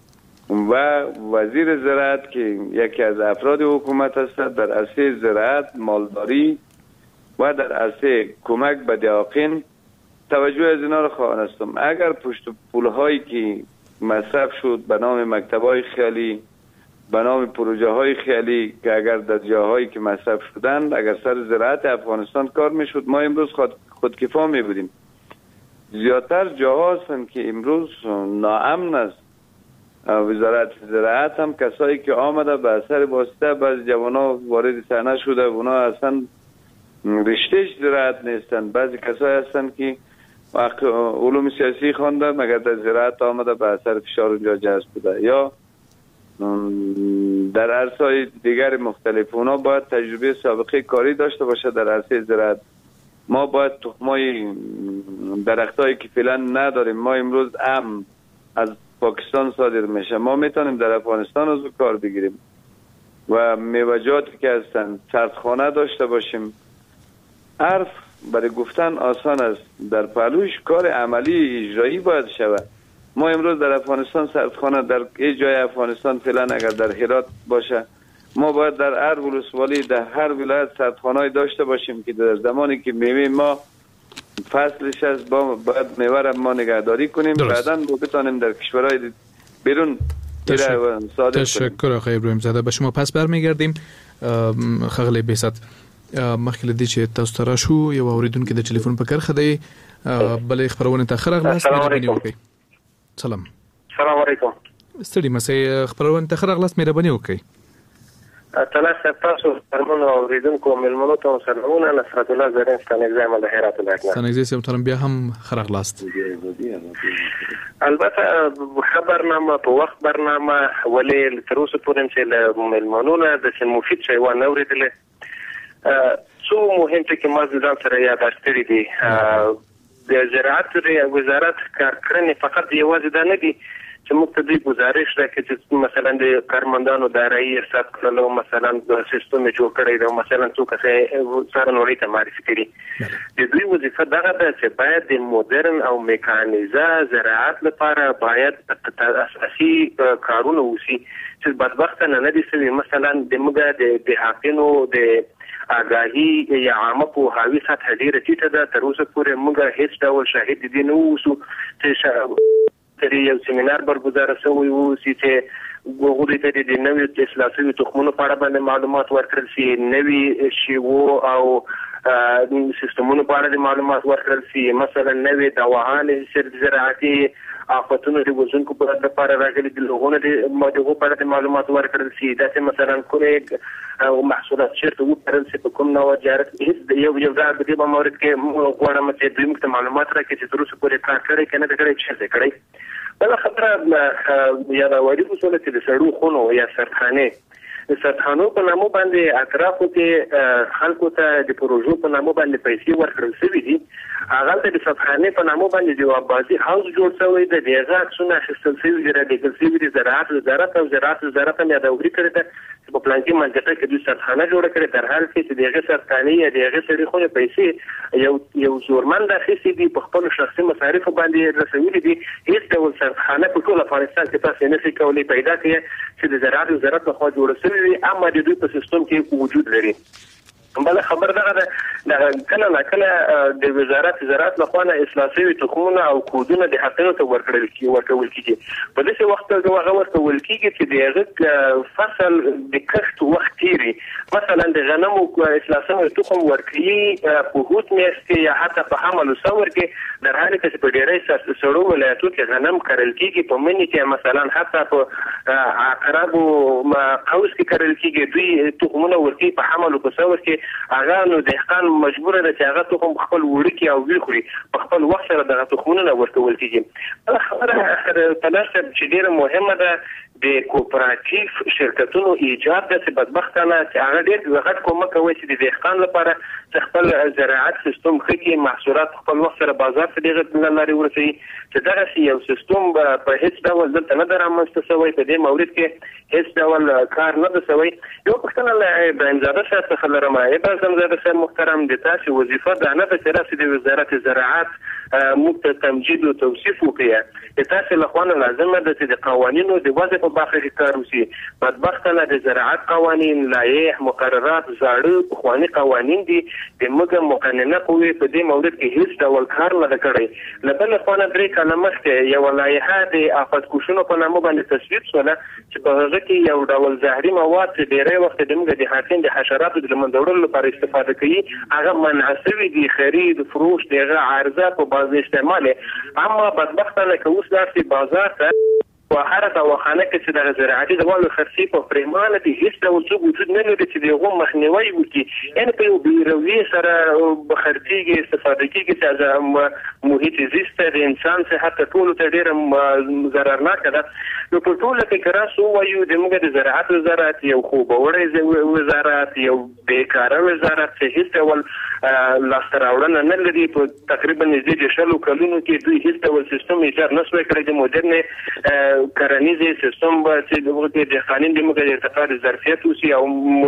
Speaker 10: و وزیر زراعت که یکی از افراد حکومت است در عرصه زراعت، مالداری و در عرصه کمک به دیاقین توجه از اینا رو خواهانستم. اگر پشت پولهایی که مصرف شد به نام مکتب‌های خیالی، به نام پروژه های خیالی که اگر در جاهایی که مصرف شدند اگر سر زراعت افغانستان کار میشد ما امروز خود خودکفا می بودیم. زیادتر جاها هستند که امروز ناامن است. وزارت زراعت هم کسایی که آمده به اثر واسطه بعض جوانا وارد صحنه شده، اونا اصلا رشتهش زراعت نیستند. بعضی کسایی هستند که علوم سیاسی خوانده مگر در زراعت آمده به اثر فشار اونجا جذب بوده یا در عرصه‌های دیگر مختلف. اونا باید تجربه سابقه کاری داشته باشه در عرصه زراعت. ما باید تخمای درختایی که فعلا نداریم، ما امروز ام از پاکستان صادر میشه، ما میتونیم در افغانستان از کار بگیریم و میوه‌جاتی که هستن سردخانه داشته باشیم. حرف برای گفتن آسان است، در پهلوش کار عملی اجرایی باید شود. ما امروز در افغانستان سردخانه در ای جای افغانستان فعلا اگر در هرات باشه، ما باید در هر ولسوالی در هر ولایت سردخانه‌ای داشته باشیم که در زمانی که میوه ما فصلش است باید میوه را ما نگهداری کنیم، بعداً بتانیم در کشورهای بیرون صادر کنیم.
Speaker 8: تشکر آقای ابراهیم زاده. به شما پس برمیگردیم. خغلی بیست مخکې لدی چې تاسو ته شو یو اوریدونکو د ټلیفون په کرخه دی بلې خبرونه ته خره غلاس مهرباني وکړئ. سلام.
Speaker 11: سلام علیکم.
Speaker 8: ستړي مسئ خبرونه ته خره غلاس مهرباني وکړئ.
Speaker 11: تاسو تاسو فرمانو اوریدونکو ملمنو ته سلامونه. نصرت الله زرین ستانګزای مل هرات ولایت.
Speaker 8: ستانګزای سم ترم بیا هم خره غلاس.
Speaker 11: البته خبرنامه په وخت برنامه ولې تر اوسه پورې چې ملمنو نه د مفید شی و نه اوریدل. څو مهم ټکي ما ځان سره یاداشت کړی دي. د زراعت وزارت کارکړنې فقط یوازې دا نه دي چې موږ ته دوی گزارش راکړي چې مثلا د کارمندانو دارایی حساب کړلو، مثلا د سیستم جوړ کړی دی، مثلا څوک څه سره نوري ته معرفي کړي. د دوی وظیفه دغه ده چې باید د مدرن او میکانیزه زراعت لپاره باید اساسي کارونه وشي چې بدبختانه نه دي سوي. مثلا د موږ د دیهاتینو د آگاهی یا عامه په هاوی سطح ډیره ټیټه ده. تر اوسه پورې موږ هیڅ ډول شاهد دي نه اوسو چې یو سیمینار برگزار شوی و چې غوړي ته د نوې اصلاح شوي تخمونو په اړه باندې معلومات ورکړل شي، نوې شیوو او سیستمونو په اړه معلومات ورکړل شي، مثلا نوې دواهانې زراعتي آفتونو د وزنکو په اړه لپاره راغلي د لغونه د موضوع په اړه معلومات ورکړل شي. دا چې مثلا کومه او محصولات چیرته وکړل شي په کوم نوع جارت هیڅ یو یو دا د دې مورد کې غواړم چې دوی موږ معلومات راکړي چې تر اوسه پورې کار کړی کنه د کړی چې څه کړی. بل خبره یا دا وړي اصول چې د سړو خونو یا سرخانه د سرخانو په نامو باندې اطرافو کې خلکو ته د پروژو په نامو باندې پیسې ورکړل شوي دي. هغه ته د سرخانه په نامو باندې د وابازي هاوس جوړ شوی دی، دغه څونه اخیستل شوي دي د ګلسي د زراعت وزارت او زراعت وزارت هم دا وګړي کړی ده چې په پلان کې منځته کې د سرخانه جوړ کړي، در حال کې چې دغه سرخانه یا دغه سړي خو پیسې یو یو زورمن د اخیستي دي په خپل شخصي مصارف باندې رسولي دي. هیڅ ډول سرخانه په ټول افغانستان کې تاسو نه شئ کولای پیدا کړئ چې د زراعت وزارت په خوا جوړ شوی وي، اما د دوی په سیستم کې وجود لري. بل خبر دغه د کله نه کله د وزارت زراعت لخوا نه اصلاح شوي تخمونه او کودونه د حقونو ته ورکړل کی ورکول کیږي. په دې وخت کې هغه ورکول کیږي چې دغه فصل د کښت وخت تیری، مثلا د غنمو اصلاح شوي تخم ورکړي په هوت میاشت یا حتی په حمل او ثور کې، در حال کې په ډیری سړو ولایتو کې غنم کرل کیږي، په منی کې مثلا حتی په عقرب او قوس کې کرل کیږي. دوی تخمونه ورکړي په حمل او ثور کې، هغه نو دهقان مجبور دی چې هغه تخم خپل وړکی او وی خوري، په خپل وخت سره دغه تخمونه ورکول کیږي. خبره تلاشت چې ډیره مهمه ده د کوپراتیف شرکتونو ایجاد د بدبختانه چې هغه ډېر غټ کومک کوي چې د دهقان لپاره خپل زراعت سیستم خکې محصولات خپل وخت سره بازار ته دغه لاري ورسي، چې دغه یو سیستم په هیڅ ډول دلته نه درامسته شوی. په دې مورد کې هیڅ ډول کار نه دی شوی. یو پښتنه له ابراهیم زاده صاحب څخه لرم. ابراهیم زاده صاحب محترم، د تاسو وظیفه ده نه چې راسي د وزارت زراعت موږ ته تمجید او توصیف وکړي. د تاسو لخوا لازم ده چې د قوانینو د وضع په برخه کې کار وشي. بدبختانه د زراعت قوانین، لایح، مقررات زاړه پخواني قوانین دي، د موږ مقننه قوې په دې مورد کې هیڅ ډول کار نه کړی. له بل خوا نه درې کاله مخکې یو لایحه د آفت کوشنو په نامه باندې تصویب شوله چې په هغه کې یو ډول زهري مواد چې ډېری وخت د موږ د حاکم د حشراتو د منځوړلو لپاره استفاده کوي هغه منع شوي دي، خرید فروش دغه عرضه په باز استعمال. اما بدبختانه که اوس لاړ شي بازار ته و هر دواخانه کې چې د زراعتي دوالو خرڅي په پریمانه دي هیڅ ډول څه وجود نه لري چې دغه مخنیوي وکړي. یعنې په یو بیروي سره خرڅيږي، استفاده کیږي چې محیط زیست د انسان صحت ټول ته ډېر ضررناک ده. نو په ټول کې کراسو وایو د موږ د زراعت وزارت یو خوب وړي وزارت یو بیکاره وزارت چې هیڅ ډول لاسته راوړنه نه لري. په تقریبا نږدې شلو کلونو کې دوی هیڅ ډول سیستم ایجاد نه شوی کړی. د مدرن کرنیزه سیستم به چې دغه د قانون د موږ د ارتقا د ظرفیت اوسي او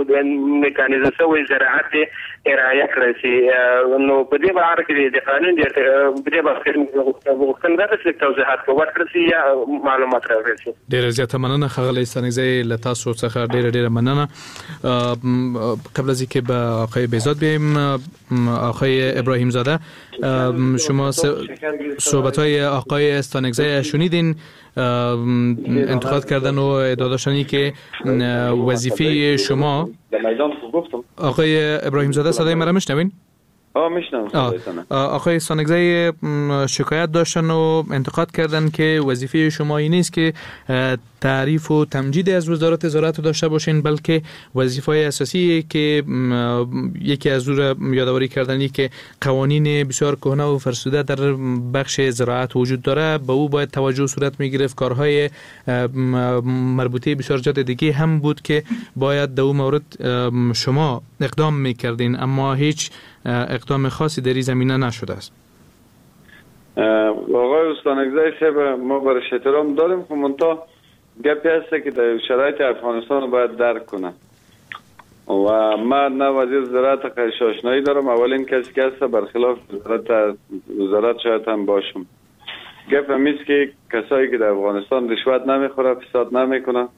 Speaker 11: میکانیزه شوی زراعت ارایه کړی شي. نو په دې اړه کې د قانون د په دې اړه کې وګورئ دا څه توضیحات ورکړي شي یا معلومات راوړي شي.
Speaker 8: ډیره زیاته مننه خغلی سنګزی له تاسو څخه ډیره ډیره مننه. قبل از اینکه به آقای بهزاد بیایم، آقای ابراهیم زاده، شما صحبت‌های آقای استانگزی شنیدین، انتقاد کردن و ادعا داشتنی که وظیفه شما. آقای ابراهیم زاده صدای مرا میشنوین؟
Speaker 10: آه میشنم.
Speaker 8: آقای سانگزی شکایت داشتن و انتقاد کردن که وظیفه شما این نیست که تعریف و تمجید از وزارت زراعت داشته باشین، بلکه وظیفه اساسی که یکی از اون یادآوری کردنی که قوانین بسیار کهنه و فرسوده در بخش زراعت وجود داره به او باید توجه صورت میگرفت. کارهای مربوطه بسیار جات دیگه هم بود که باید در اون مورد شما اقدام میکردین، اما هیچ اقدام خاصی در این زمینه نشده است.
Speaker 10: آقای استانگزای صاحب ما برش احترام داریم، خب منتها گپی هسته که در شرایط افغانستان رو باید درک کنم و من نه وزیر زراعت خیلی آشنایی دارم، اولین کسی که هست برخلاف وزارت وزارت شاید هم باشم. گپ همیست که کسایی که در افغانستان رشوت نمیخوره، فساد نمیکنه،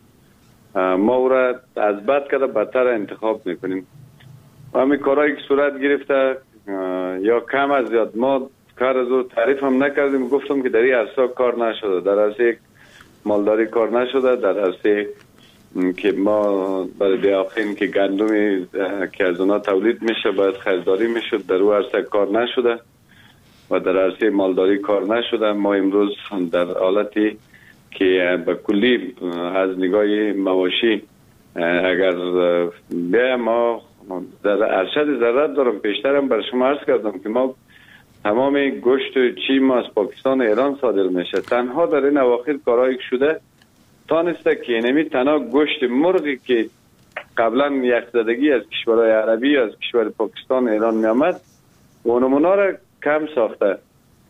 Speaker 10: ما او را از بد کرده بدتر انتخاب میکنیم و همین کارهایی که صورت گرفته یا کم از زیاد ما کار از او تعریف هم نکردیم، گفتم که در این عرصه کار نشده، در عرصه مالداری کار نشده، در عرصه که ما برای دیاخین که گندمی که از اونا تولید میشه باید خریداری میشد، در او عرصه کار نشده و در عرصه مالداری کار نشده. ما امروز در حالتی که به کلی از نگاه مواشی اگر بیا ما در ارشد ضرورت دارم، پیشترم بر شما عرض کردم که ما تمام گوشت و چی ما از پاکستان ایران صادر میشه. تنها در این اواخر کارهایی شده تانسته که اینمی تنها گوشت مرغی که قبلا یک زدگی از کشورهای عربی از کشور پاکستان ایران میامد و نمونه را کم ساخته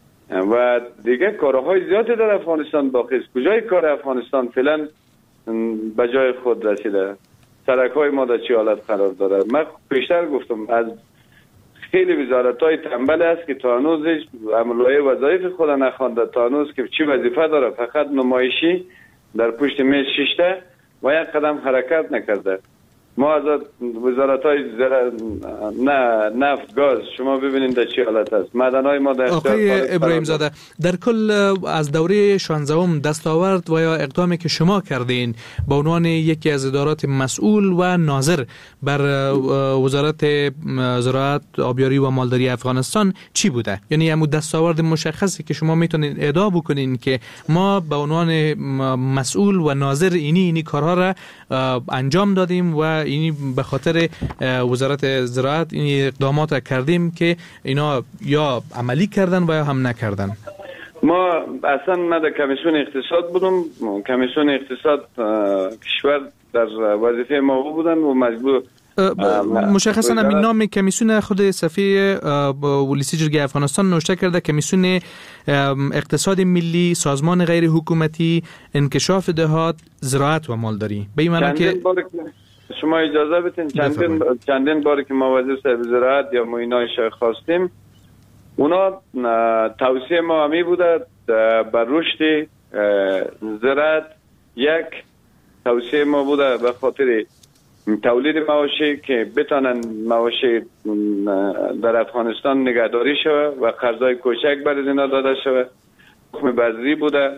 Speaker 10: و دیگه کارهای زیادی در افغانستان باقی است. کجای کار افغانستان فعلا به جای خود رسیده؟ سرک های ما در چی حالت قرار داره؟ من پیشتر گفتم از خیلی وزارت های تنبل است که تا هنوز عملهای وظایف خود نخوانده، تا هنوز که چی وظیفه داره فقط نمایشی در پشت میز شیشته و یک قدم حرکت نکرده. ما از وزارت های زر... نه نفت گاز شما ببینید در چی حالت است. معدن های ما در
Speaker 8: آقای ابراهیم زاده در کل از دوره شانزدهم دستاورد و یا اقدامی که شما کردین به عنوان یکی از ادارات مسئول و ناظر بر وزارت زراعت آبیاری و مالداری افغانستان چی بوده؟ یعنی همون دستاورد مشخصی که شما میتونید ادعا بکنین که ما به عنوان مسئول و ناظر اینی اینی کارها را انجام دادیم و اینی به خاطر وزارت زراعت این اقدامات کردیم که اینا یا عملی کردن و یا هم نکردن.
Speaker 10: ما اصلا من در کمیسیون اقتصاد بودم، کمیسیون اقتصاد کشور در وظیفه ما بودن و مجبور
Speaker 8: مشخصا همین نام کمیسیون خود صفحه ولسی جرگه افغانستان نوشته کرده کمیسیون اقتصاد ملی، سازمان غیر حکومتی، انکشاف دهات، زراعت و مالداری. به این معنی که
Speaker 10: شما اجازه بدین چندین چندین باری که ما وزیر صاحب زراعت یا معینای شاه خواستیم، اونا توصیه ما همی بوده بر رشد زراعت. یک توصیه ما بوده به خاطر تولید مواشی که بتانن مواشی در افغانستان نگهداری شود و قرضای کوچک برای اینا داده شود. تخم بذری بوده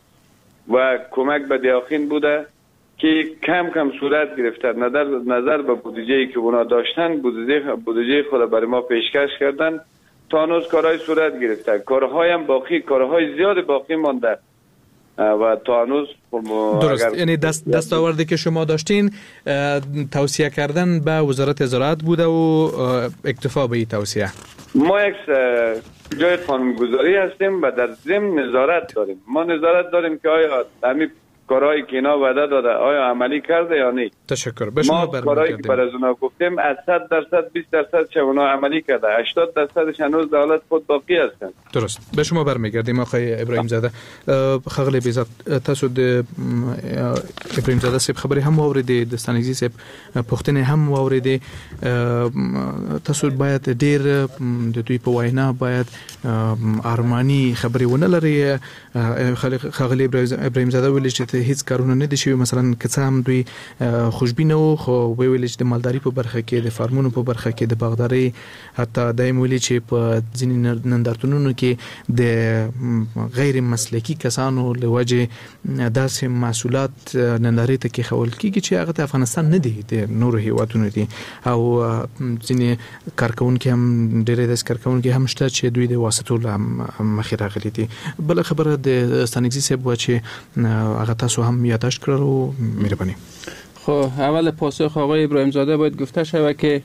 Speaker 10: و کمک به دیاخین بوده که کم کم صورت گرفته. نظر نظر به بودجه‌ای که اونا داشتن، بودجه بودجه خود برای ما پیشکش کردن، تا هنوز کارهای صورت گرفته. کارهای هم باقی، کارهای زیاد باقی مانده و تا هنوز
Speaker 8: درست. یعنی دست دستاوردی که شما داشتین توصیه کردن به وزارت زراعت بوده و اکتفا به این توصیه.
Speaker 10: ما یک جای قانونگذاری هستیم و در ضمن نظارت داریم. ما نظارت داریم که آیا همین کارهایی که اینا وعده داده آیا عملی کرده یا نه.
Speaker 8: تشکر. به شما
Speaker 10: ما کارهایی که بر از اونا گفتیم از صد درصد بیست درصد چه اونا عملی کرده، هشتاد درصدش هنوز در حالت خود باقی هستن.
Speaker 8: درست. به شما برمیگردیم آقای ابراهیم زاده. خغل بیزات تاسو د ابراهیم زاده صاحب خبري هم اوریدي، د ستانګزي صاحب پوښتنه هم اوریدي. تاسو باید ډیر د دوی په وینا باید ارمانی خبري ونه لري. خغل ابراهیم زاده ویل چې هیڅ کارونه نه دي شوي، مثلا که څه هم دوی خوشبینه وو خو ویل چې د مالداري په برخه کې، د فارمونو په برخه کې، د باغداري، حتی دایم ویل چې په ځینې نندارتونونو کې د غیر مسلکی کسانو لوجه داسې محصولات ننداري ته کې خول کیږي چې هغه د افغانستان نه دي، د نورو هیوادونو دي، او ځینې کارکونکي هم ډېرې داسې کارکونکي هم شته چې دوی د واسطو له مخې راغلي دي. بله خبره د ستانګزي صاحب و چې هغه تاسو هم یادداشت کړو. مهرباني.
Speaker 9: خب اول پاسخ آقای ابراهیم زاده باید گفته شود که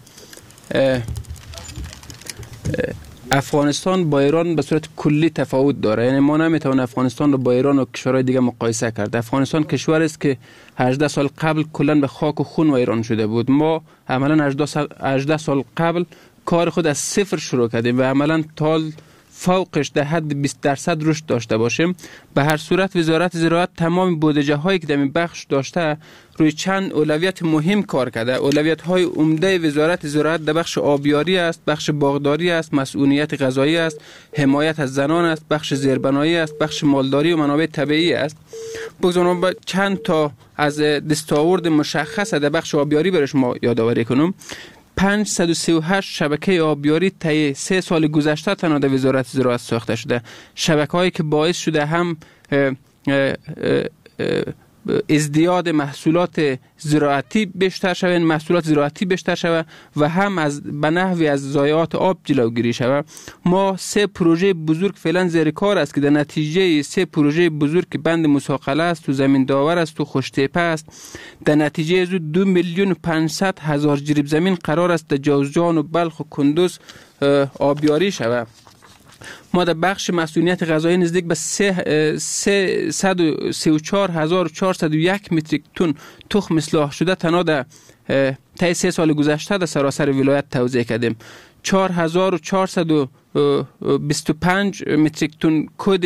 Speaker 9: افغانستان با ایران به صورت کلی تفاوت داره. یعنی ما نمیتوانیم افغانستان رو با ایران و کشورهای دیگه مقایسه کرد. افغانستان کشوری است که هجده سال قبل کلا به خاک و خون و ایران شده بود. ما عملا هجده سال قبل کار خود از صفر شروع کردیم و عملا تا فوقش در حد بیست درصد رشد داشته باشیم. به هر صورت وزارت زراعت تمام بودجه هایی که در این بخش داشته روی چند اولویت مهم کار کرده. اولویت های عمده وزارت زراعت در بخش آبیاری است، بخش باغداری است، مسئولیت غذایی است، حمایت از زنان است، بخش زیربنایی است، بخش مالداری و منابع طبیعی است. بگذارم چند تا از دستاورد مشخص در بخش آبیاری برای شما یادآوری کنم. پانصد و سی و هشت شبکه آبیاری طی سه سال گذشته تنها در وزارت زراعت ساخته شده. شبکه‌هایی که باعث شده هم اه اه اه ازدیاد محصولات زراعتی بیشتر شود، محصولات زراعتی بیشتر شود و هم از به نحوی از ضایعات آب جلوگیری شود. ما سه پروژه بزرگ فعلا زیر کار است که در نتیجه سه پروژه بزرگ که بند مساقله است، تو زمین داور است، تو خوشتیپه است، در نتیجه از دو میلیون و پانصد هزار جریب زمین قرار است در جوزجان و بلخ و کندوز آبیاری شود. ما در بخش مسئولیت غذایی نزدیک به سیصد و سی و چهار هزار و چهارصد و یک متریک تن تخم اصلاح شده تنها در طی سه سال گذشته در سراسر ولایت توزیع کردیم. چهار هزار و چهارصد و بیست و پنج متریک تن کد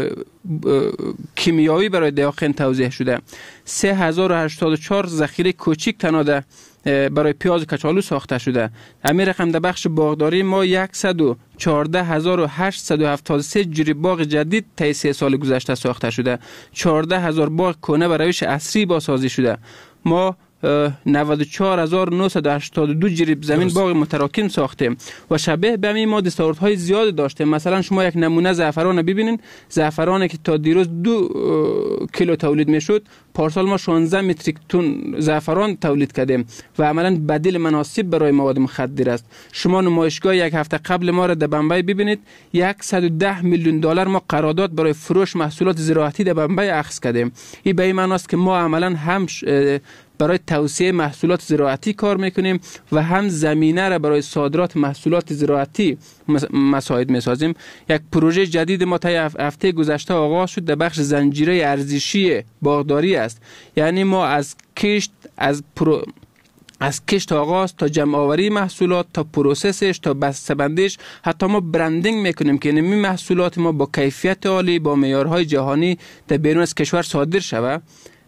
Speaker 9: کیمیایی برای داخل توزیع شده. سه هزار و هشتاد و چهار ذخیره کوچیک تنها در برای پیاز کچالو ساخته شده. همین رقم در بخش باغداری ما صد و چهارده هزار و هشتصد و هفتاد و سه جریب باغ جدید طی سه سال گذشته ساخته شده. چهارده هزار باغ کهنه به روش عصری بازسازی شده. ما نود و چهار هزار و نهصد و هشتاد و دو جریب زمین باغ متراکم ساختیم و شبیه به همین ما دستاوردهای زیاد داشتیم. مثلا شما یک نمونه زعفران ببینین، زعفرانی که تا دیروز دو کیلو تولید میشد، پارسال ما شانزده متریک تن زعفران تولید کردیم و عملا بدیل مناسب برای مواد مخدر است. شما نمایشگاه یک هفته قبل ما را در بمبئی ببینید، صد و ده میلیون دلار ما قرارداد برای فروش محصولات زراعتی در بمبئی اخذ کردیم. این به این معنی است که ما عملا هم برای توسعه محصولات زراعتی کار میکنیم و هم زمینه را برای صادرات محصولات زراعتی مساعد میسازیم. یک پروژه جدید ما طی هفته گذشته آغاز شد در بخش زنجیره ارزشی باغداری است. یعنی ما از کشت از پرو از کشت آغاز تا جمع آوری محصولات تا پروسسش تا بسته‌بندیش، حتی ما برندینگ میکنیم که این محصولات ما با کیفیت عالی با معیارهای جهانی در بیرون از کشور صادر شود.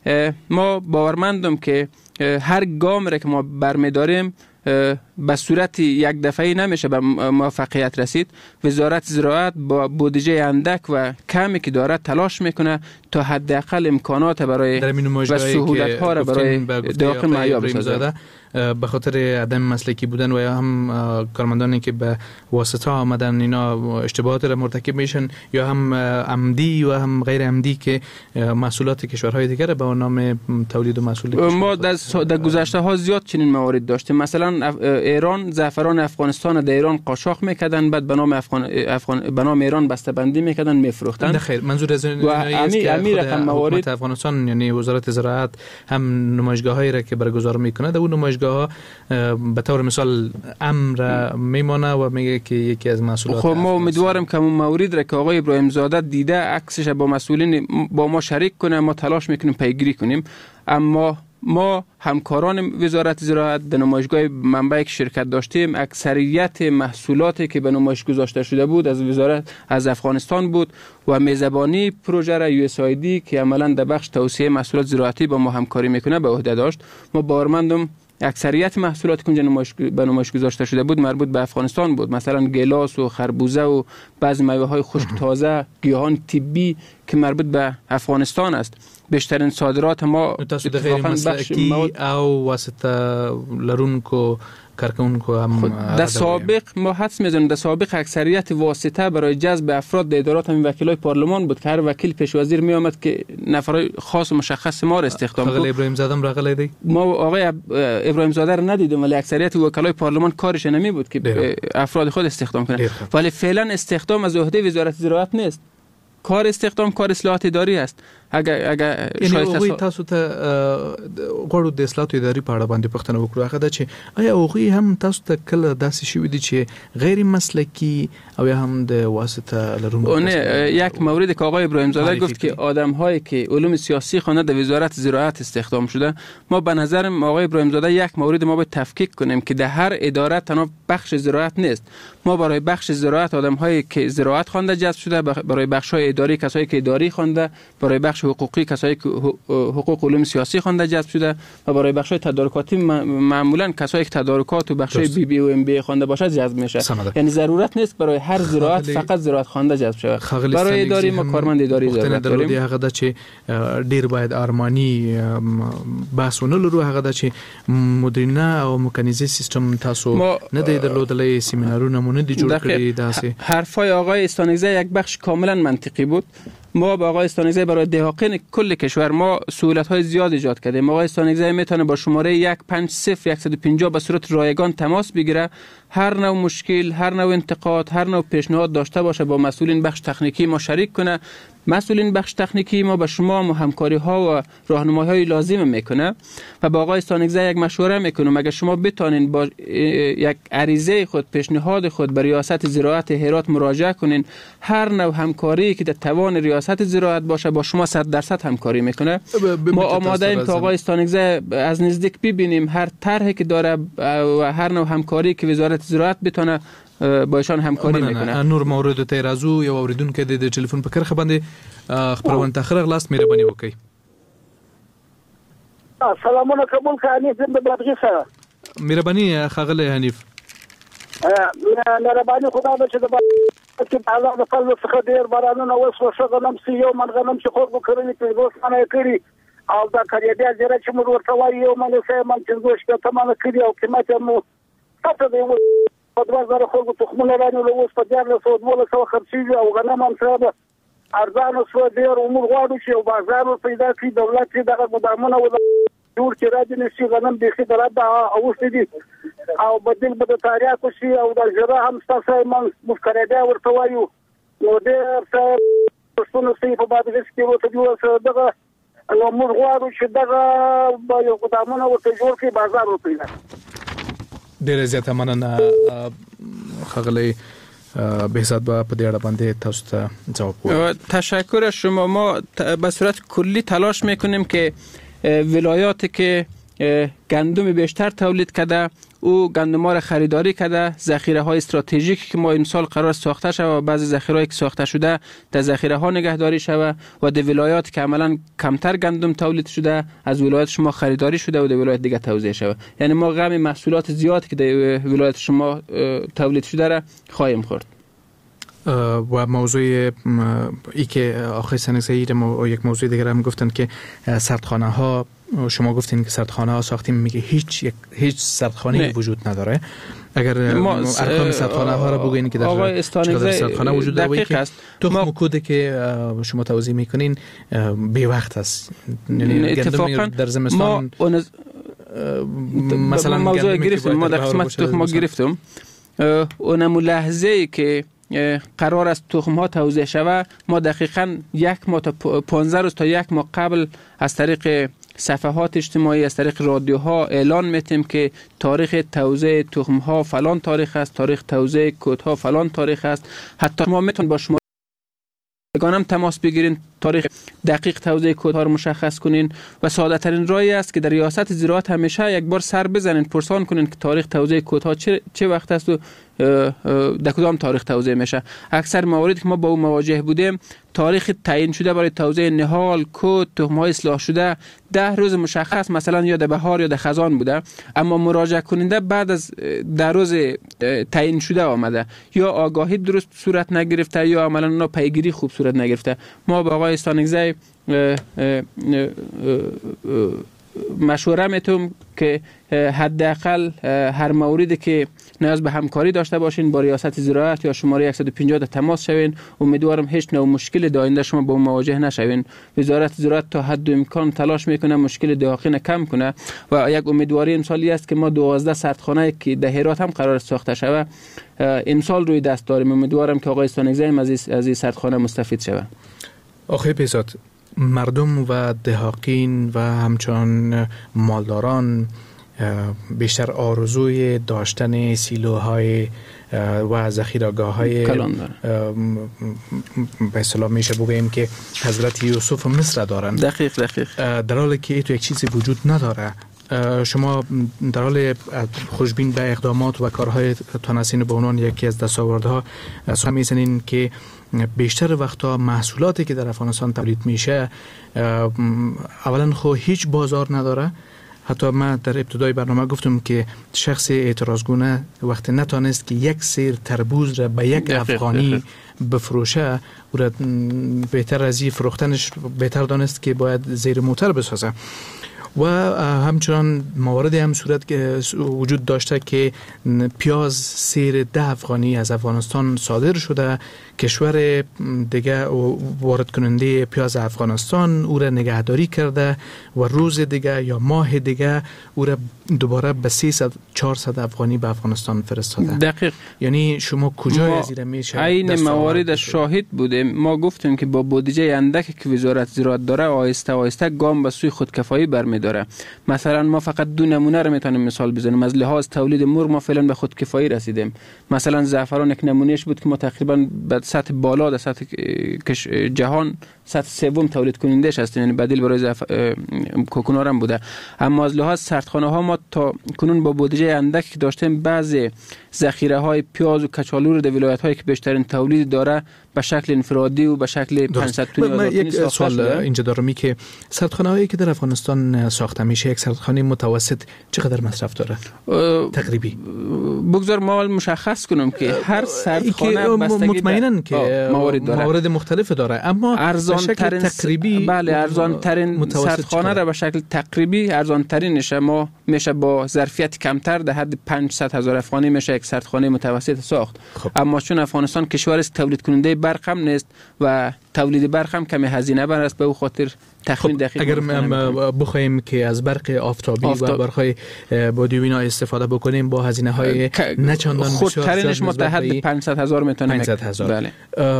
Speaker 9: ما باورمندم که هر گام را که ما برمیداریم به صورت یک دفعی نمیشه به موفقیت رسید. وزارت زراعت با بودجه اندک و کمی که داره تلاش میکنه تا حداقل امکانات برای و سهولت ها را برای داخل مهیا بسازه.
Speaker 8: به خاطر عدم مسلکی بودن و یا هم کارمندانی که به واسطه آمدن اینا اشتباهات را مرتکب میشن یا هم عمدی و هم غیر عمدی که محصولات کشورهای دیگر به نام تولید و محصول
Speaker 9: ما در, در گذشته ها زیاد چنین موارد داشتیم. مثلا ایران زعفران افغانستان در ایران قاچاق میکردن، بعد به نام افغان افغان به نام ایران بسته بندی میکردن میفروختن.
Speaker 8: خیر، منظور از این است که خود حکومت افغانستان یعنی وزارت زراعت هم نمایشگاهایی را که برگزار میکنه در اون نمایشگاه به طور مثال امر میمانه و میگه که یکی از مسئولات.
Speaker 9: خب ما امیدوارم که اون مورد را که آقای ابراهیم زاده دیده عکسش با مسئولین با ما شریک کنه، ما تلاش میکنیم پیگیری کنیم. اما ما همکاران وزارت زراعت در نمایشگاه منبعی که شرکت داشتیم، اکثریت محصولاتی که به نمایش گذاشته شده بود از وزارت از افغانستان بود و میزبانی پروژه را یو اس آی دی که عملا در بخش توسعه محصولات زراعتی با ما همکاری میکنه به عهده داشت. ما باورمندم اکثریت محصولات که نمایش به نمایش گذاشته شده بود مربوط به افغانستان بود. مثلا گلاس و خربوزه و بعضی میوه های خشک تازه، گیاهان طبی که مربوط به افغانستان است. بیشترین صادرات ما
Speaker 8: اتفاقاً بخش مواد او واسطه لرونکو کارکنونکو هم
Speaker 9: در سابق ما حدس میزنیم در سابق اکثریت واسطه برای جذب افراد در ادارات هم وکیلای پارلمان بود که هر وکیل پیش وزیر می آمد که نفرای خاص و مشخص ما را استخدام کنه.
Speaker 8: آقای ابراهیم زاده هم راغلی دی؟
Speaker 9: ما آقای ابراهیم زاده را ندیدیم، ولی اکثریت وکلای پارلمان کارش نمی بود که دیره. افراد خود استخدام کنه. ولی فعلا استخدام از عهده وزارت زراعت نیست. کار استخدام کار اصلاحات اداری است. اگر اگر
Speaker 8: شاید تاسو ته غوړو د اصلاحات اداري په اړه باندې پوښتنه وکړو. هغه دا چې آیا هغوی هم تاسو ته کله داسې شوي دي چې غیر مسلکی او یا هم د واسطه لرونکو؟
Speaker 9: نه، یک مورد که آقای ابراهیم زاده گفت که آدم هایی که علوم سیاسی خوانده در وزارت زراعت استخدام شده، ما به نظرم آقای ابراهیم زاده یک مورد ما باید تفکیک کنیم که در هر اداره تنها بخش زراعت نیست. ما برای بخش زراعت آدم هایی که زراعت خوانده جذب شده، برای بخش های اداری کسایی که اداری خوانده، برای بخش حقوقی کسایی که حقوق علوم سیاسی خوانده جذب شده و برای بخش های تدارکاتی معمولا کسایی که تدارکات و بخش های بی بی و ام بی خوانده باشه جذب میشه. یعنی ضرورت نیست برای هر زراعت فقط زراعت خوانده جذب شود. برای اداری ما کارمند اداری ضرورت داریم.
Speaker 8: هغه د چې ډیر باید ارمانی بحثونه لرو، هغه د چې مدرنه او مکانیزه سیستم تاسو نه دی درلودلې سیمینارونه مونږ دی جوړ کړی داسې.
Speaker 9: حرفای آقای استانگزی یک بخش کاملا منطقی بود. ما با آقای استانگزی برای دهاقین کل کشور ما سهولت‌های زیاد ایجاد کردیم. آقای استانگزی میتونه با شماره یک پنج صفر صفر یک پنج صفر به صورت رایگان تماس بگیره، هر نوع مشکل، هر نوع انتقاد، هر نوع پیشنهاد داشته باشه با مسئولین بخش تکنیکی ما شریک کنه. مسئولین بخش تکنیکی ما به شما هم همکاری ها و راهنمایی های لازم میکنه و با آقای استانگزی یک مشوره میکنم اگر شما بتونین با یک عریضه خود، پیشنهاد خود به ریاست زراعت هرات مراجعه کنین، هر نوع همکاری که در توان ریاست زراعت باشه با شما صد درصد همکاری میکنه. ما آماده ایم تا آقای استانگزی از نزدیک ببینیم هر طرحی که داره و هر نوع همکاری که وزارت زراعت بتونه با ایشان همکاری میکنه.
Speaker 8: نور مورد ته رازو یو اوریدونکو د ټلیفون په کرخه باندې خبرونه تاخیر غلاست مهرباني وکړئ.
Speaker 12: سلامونه قبول کړئ زم د بدغی سره
Speaker 8: مهرباني خاغله حنیف.
Speaker 12: مهرباني خدا به چې د چې الله د فضل څخه ډیر بارانونه اوس وسغه نم سی یو من غنم چې خو وکړنی په دوستانه کړی او دا کړی بیا زره چې موږ ورته وایو من سه من چې دوشته تمام کړی او قیمت مو تاسو دی په دوه زره خلکو تخمونه رانیول اوس په دیار له سود مولا سو خرڅیږي او غنم هم سره ارزانه سو ډیر عمر غواړي چې او بازار پیدا کړي، دولت چې دغه ګدامونه و جوړ کړي راځي نشي غنم بيخي درته او ستدي او بدل بده تاریخ شي او د جره هم تاسو من مفکرده ورته وایو نو دې څه څونه سي په باندې چې وته جوړ دغه نو موږ غواړو چې دغه یو ګدامونه ورته جوړ کړي بازار وپیدا.
Speaker 8: ډیر زیات مننه خغلی بهزاد با په دې اړه باندې تاسو ته جواب ورکړم.
Speaker 9: تشکر از شما. ما به صورت کلی تلاش میکنیم که ولایاتی که گندم بیشتر تولید کرده او گندم‌ها را خریداری کرده، ذخیره های استراتژیکی که ما امسال قرار ساخته شود و بعضی ذخیرهایی که ساخته شده در ذخیره ها نگهداری شود و در ولایات که عملاً کمتر گندم تولید شده از ولایت شما خریداری شده و در ولایت دیگه توزیع شود. یعنی ما غم محصولات زیادی که در ولایت شما تولید شده را خواهیم خورد.
Speaker 8: و موضوع ای که آقای استانگزی یک موضوع دیگر هم گفتن که سردخانه ها، شما گفتین که سردخانه ها ساختیم، میگه هیچ هیچ سردخانه وجود نداره. اگر ارقام سردخانه ها را بگوین که در چقدر سردخانه وجود داره که تخم کود که شما توضیح میکنین بی وقت است.
Speaker 9: اتفاقا در زمستان مثلا موضوع گرفتیم، ما در قسمت تخم ها گرفتم اونم لحظه‌ای که قرار است تخم ها توزیع شود ما دقیقاً یک ماه تا پانزده روز تا یک ماه قبل از طریق صفحات اجتماعی، از طریق رادیوها اعلان میتیم که تاریخ توزیع تخم ها فلان تاریخ است، تاریخ توزیع کود ها فلان تاریخ است. حتی ما میتون با شما گانم تماس بگیرین، تاریخ دقیق توزیع کودها رو مشخص کنین و ساده ترین راهی است که در ریاست زراعت همیشه یک بار سر بزنین، پرسان کنین که تاریخ توزیع کودها چه چه وقت است و در کدام تاریخ توزیع میشه. اکثر مواردی که ما با اون مواجه بودیم تاریخ تعیین شده برای توزیع نهال، کود، تخم‌های اصلاح شده ده روز مشخص مثلا یا در بهار یا در خزان بوده، اما مراجعه کننده بعد از ده روز تعیین شده آمده یا آگاهی درست صورت نگرفته یا عملاً اونا پیگیری خوب صورت نگرفته. ما با آقای استانگزی مشوره میتونم که حداقل هر موردی که نیاز به همکاری داشته باشین با ریاست زراعت یا شماره صد و پنجاه در تماس شوین. امیدوارم هیچ نوع مشکل در آینده شما با مواجه نشوین. وزارت زراعت تا حد امکان تلاش میکنه مشکل دهاقین کم کنه و یک امیدواری امسالی است که ما دوازده سردخانه که در هرات هم قرار ساخته شود امسال روی دست داریم. امیدوارم که آقای استانگزی از این سردخانه مستفید شود.
Speaker 8: آقای بهزاد، مردم و دهاقین و همچنان مالداران بیشتر آرزوی داشتن سیلوهای و ذخیره‌گاه‌های به اصطلاح میشه بگیم که حضرت یوسف مصر دارن.
Speaker 9: دقیق دقیق.
Speaker 8: در حالی که تو یک چیزی وجود نداره شما در حال خوشبین به اقدامات و کارهای تانسین به عنوان یکی از دستاوردها سهم می‌زنین که بیشتر وقتا محصولاتی که در افغانستان تولید میشه اولا خو هیچ بازار نداره. حتی من در ابتدای برنامه گفتم که شخص اعتراضگونه وقتی نتانست که یک سیر تربوز را به یک افغانی بفروشه او را بهتر از این فروختنش بهتر دانست که باید زیر موتر بسازه. و همچنان مواردی هم صورت که وجود داشته که پیاز سیر ده افغانی از افغانستان صادر شده، کشور دیگه وارد کننده پیاز افغانستان او را نگهداری کرده و روز دیگه یا ماه دیگه او را دوباره به سیصد چهارصد افغانی به افغانستان فرستاده.
Speaker 9: دقیق.
Speaker 8: یعنی شما کجای از این میشه؟
Speaker 9: این موارد شاهد بودیم. ما گفتیم که با بودجه اندکی که وزارت زراعت داره آهسته آهسته گام به سوی خودکفایی برمی‌داره. مثلا ما فقط دو نمونه رو میتونیم مثال بزنیم. از لحاظ تولید مرغ ما فعلا به خودکفایی رسیدیم. مثلا زعفران یک نمونهش بود که ما تقریبا به سطح بالا در سطح جهان سطح سوم تولید کنندهش هستیم، یعنی بدیل برای زعف... کوکنار هم بوده. اما از لحاظ سردخانه ها ما تا کنون با بودجه اندکی که داشتیم بعضی ذخیره های پیاز و کچالو رو در ولایت هایی که بیشترین تولید داره به شکل انفرادی و به شکل پانصد تن
Speaker 8: من یک سوال اینجا دارم ای که سردخانه هایی که در افغانستان ساخته میشه یک سردخانه متوسط چقدر مصرف داره تقریبی؟
Speaker 9: بگذار ما مشخص کنم که هر سردخانه بستگی
Speaker 8: مطمئناً که موارد داره، موارد مختلف داره، اما
Speaker 9: ارزان ترین تقریبی بله ارزان ترین سردخانه را به شکل تقریبی ارزان ترینش ما میشه با ظرفیت کمتر در حد پانصد هزار افغانی میشه یک سردخانه متوسط ساخت. خب. اما چون افغانستان کشور است تولید کننده برق هم نیست و تولید برق هم کمی هزینه بر است، به او خاطر تخمین
Speaker 8: خب
Speaker 9: دقیق
Speaker 8: اگر بخوایم که از برق آفتابی آفتاب. و برق‌های بادیوینا استفاده بکنیم با هزینه های نه چندان بسیار
Speaker 9: خودترینش متحد پانصد هزار میتونه
Speaker 8: پانصد هزار.
Speaker 9: بله.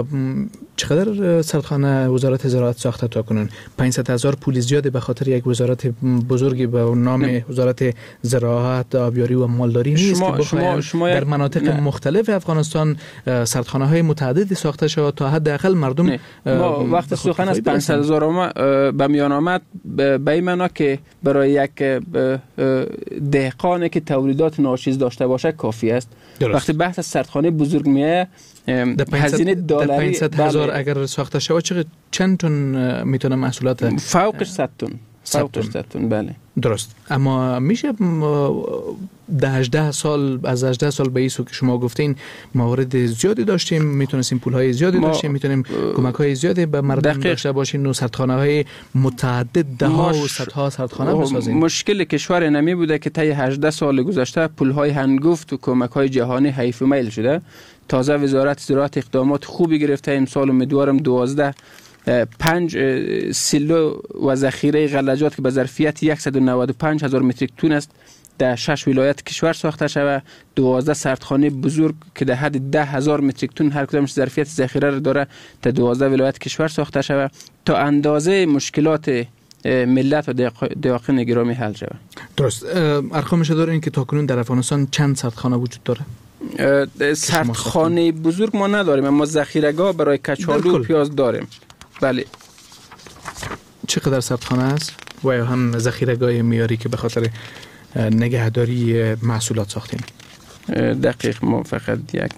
Speaker 8: چقدر سردخانه وزارت زراعت ساخته تا کنون؟ پانصد هزار پول زیاده به خاطر یک وزارت بزرگی به نام نه. وزارت زراعت، آبیاری و مالداری نیست
Speaker 9: شما
Speaker 8: که
Speaker 9: شما شما
Speaker 8: در مناطق نه. مختلف افغانستان سردخانه های متعددی ساخته شد تا حداقل مردم
Speaker 9: نه. ما وقت سخن از پانصد هزار به میان آمد به این معنا که برای یک دهقانی که تولیدات ناچیز داشته باشه کافی است. درست. وقتی بحث از سردخانه بزرگ میه هزینه دلاری
Speaker 8: در پانصد هزار اگر ساخته شود چقدر چند تن میتونه محصولات
Speaker 9: فوقش صد تن فوقش صد تن بله
Speaker 8: درست. اما میشه ده هجده سال از هجده سال به ایسو که شما گفتین موارد زیادی داشتیم، میتونستیم پولهای زیادی داشتیم، میتونیم کمک‌های زیادی به مردم داشته باشیم و سردخانه‌های متعدد ده ها و صدها سردخانه بسازیم.
Speaker 9: مشکل کشور نمی بوده که طی هجده سال گذشته پولهای هنگفت و کمک‌های جهانی حیف و میل شده. تازه وزارت زراعت اقدامات خوبی گرفته. امسال امیدوارم دوازده پنج سیلو و ذخیره غلجات که به ظرفیت صد و نود و پنج هزار متریک تن است در شش ولایت کشور ساخته شده. دوازده سردخانه بزرگ که در حد ده هزار متریک تن هر کدامش ظرفیت ذخیره را داره در دوازده ولایت کشور ساخته شده تا اندازه مشکلات ملت و دیاقین گرامی حل شود.
Speaker 8: درست. ارقامش دارین که تاکنون در افغانستان چند سردخانه وجود داره؟
Speaker 9: سردخانه بزرگ ما نداریم اما ذخیره‌گاه برای کچالو و پیاز داریم. بله.
Speaker 8: چقدر سردخانه است و یا هم ذخیره‌گاه میاری که به خاطر نگهداری محصولات ساختیم؟
Speaker 9: دقیق ما فقط یک.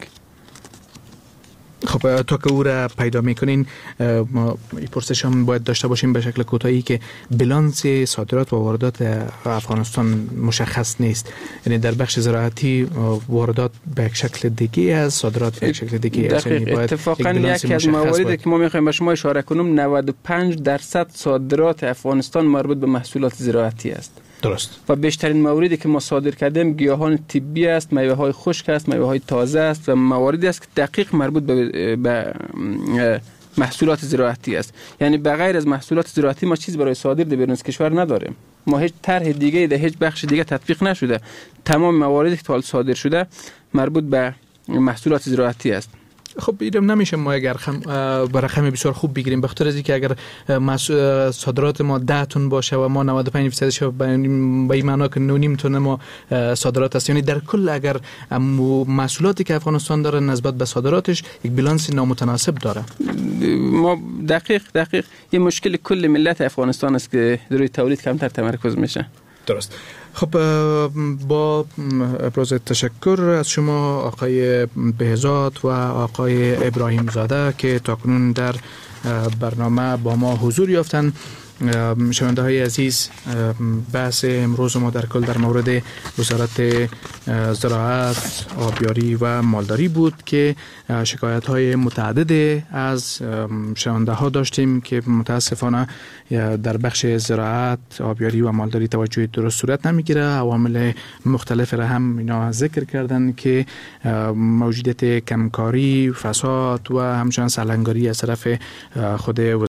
Speaker 8: خب تا که او را پیدا میکنین ما این پرسش هم باید داشته باشیم به شکل کوتاهی که بلانس صادرات و واردات افغانستان مشخص نیست. یعنی در بخش زراعتی واردات به یک شکل دیگه است، صادرات به یک شکل دیگه است.
Speaker 9: یعنی اتفاقا یکی از مواردی که ما میخوایم به شما اشاره کنم نود و پنج درصد صادرات افغانستان مربوط به محصولات زراعتی است.
Speaker 8: درست.
Speaker 9: و بیشترین موردی که ما صادر کردیم گیاهان طبی است، میوه های خشک است، میوه های تازه است و مواردی است که دقیق مربوط به, به محصولات زراعتی است. یعنی به غیر از محصولات زراعتی ما چیز برای صادر در بیرون از کشور نداریم. ما هیچ طرح دیگه در هیچ بخش دیگه تطبیق نشده. تمام مواردی که صادر شده مربوط به محصولات زراعتی است.
Speaker 8: خب ایرم نمیشه ما اگر خم با رقم بسیار خوب بگیریم به خاطر اینکه اگر صادرات ما ده تن باشه و ما نود و پنج درصد ش به این معنا که نه و نیم تن ما صادرات است، یعنی در کل اگر محصولاتی که افغانستان داره نسبت به صادراتش یک بالانس نامتناسب داره.
Speaker 9: ما دقیق دقیق یه مشکل کل ملت افغانستان است که روی تولید کمتر تمرکز میشه.
Speaker 8: درست. خب با ابراز تشکر از شما آقای بهزاد و آقای ابراهیم زاده که تاکنون در برنامه با ما حضور یافتند. شنونده های عزیز، بحث امروز ما در کل در مورد وزارت زراعت، آبیاری و مالداری بود که شکایت های متعدد از شنونده ها داشتیم که متاسفانه در بخش زراعت، آبیاری و مالداری توجه درست صورت نمیگیره. عوامل مختلف را هم اینا ذکر کردن که موجودیت کمکاری، فساد و همچنان سرلنگاری از طرف خود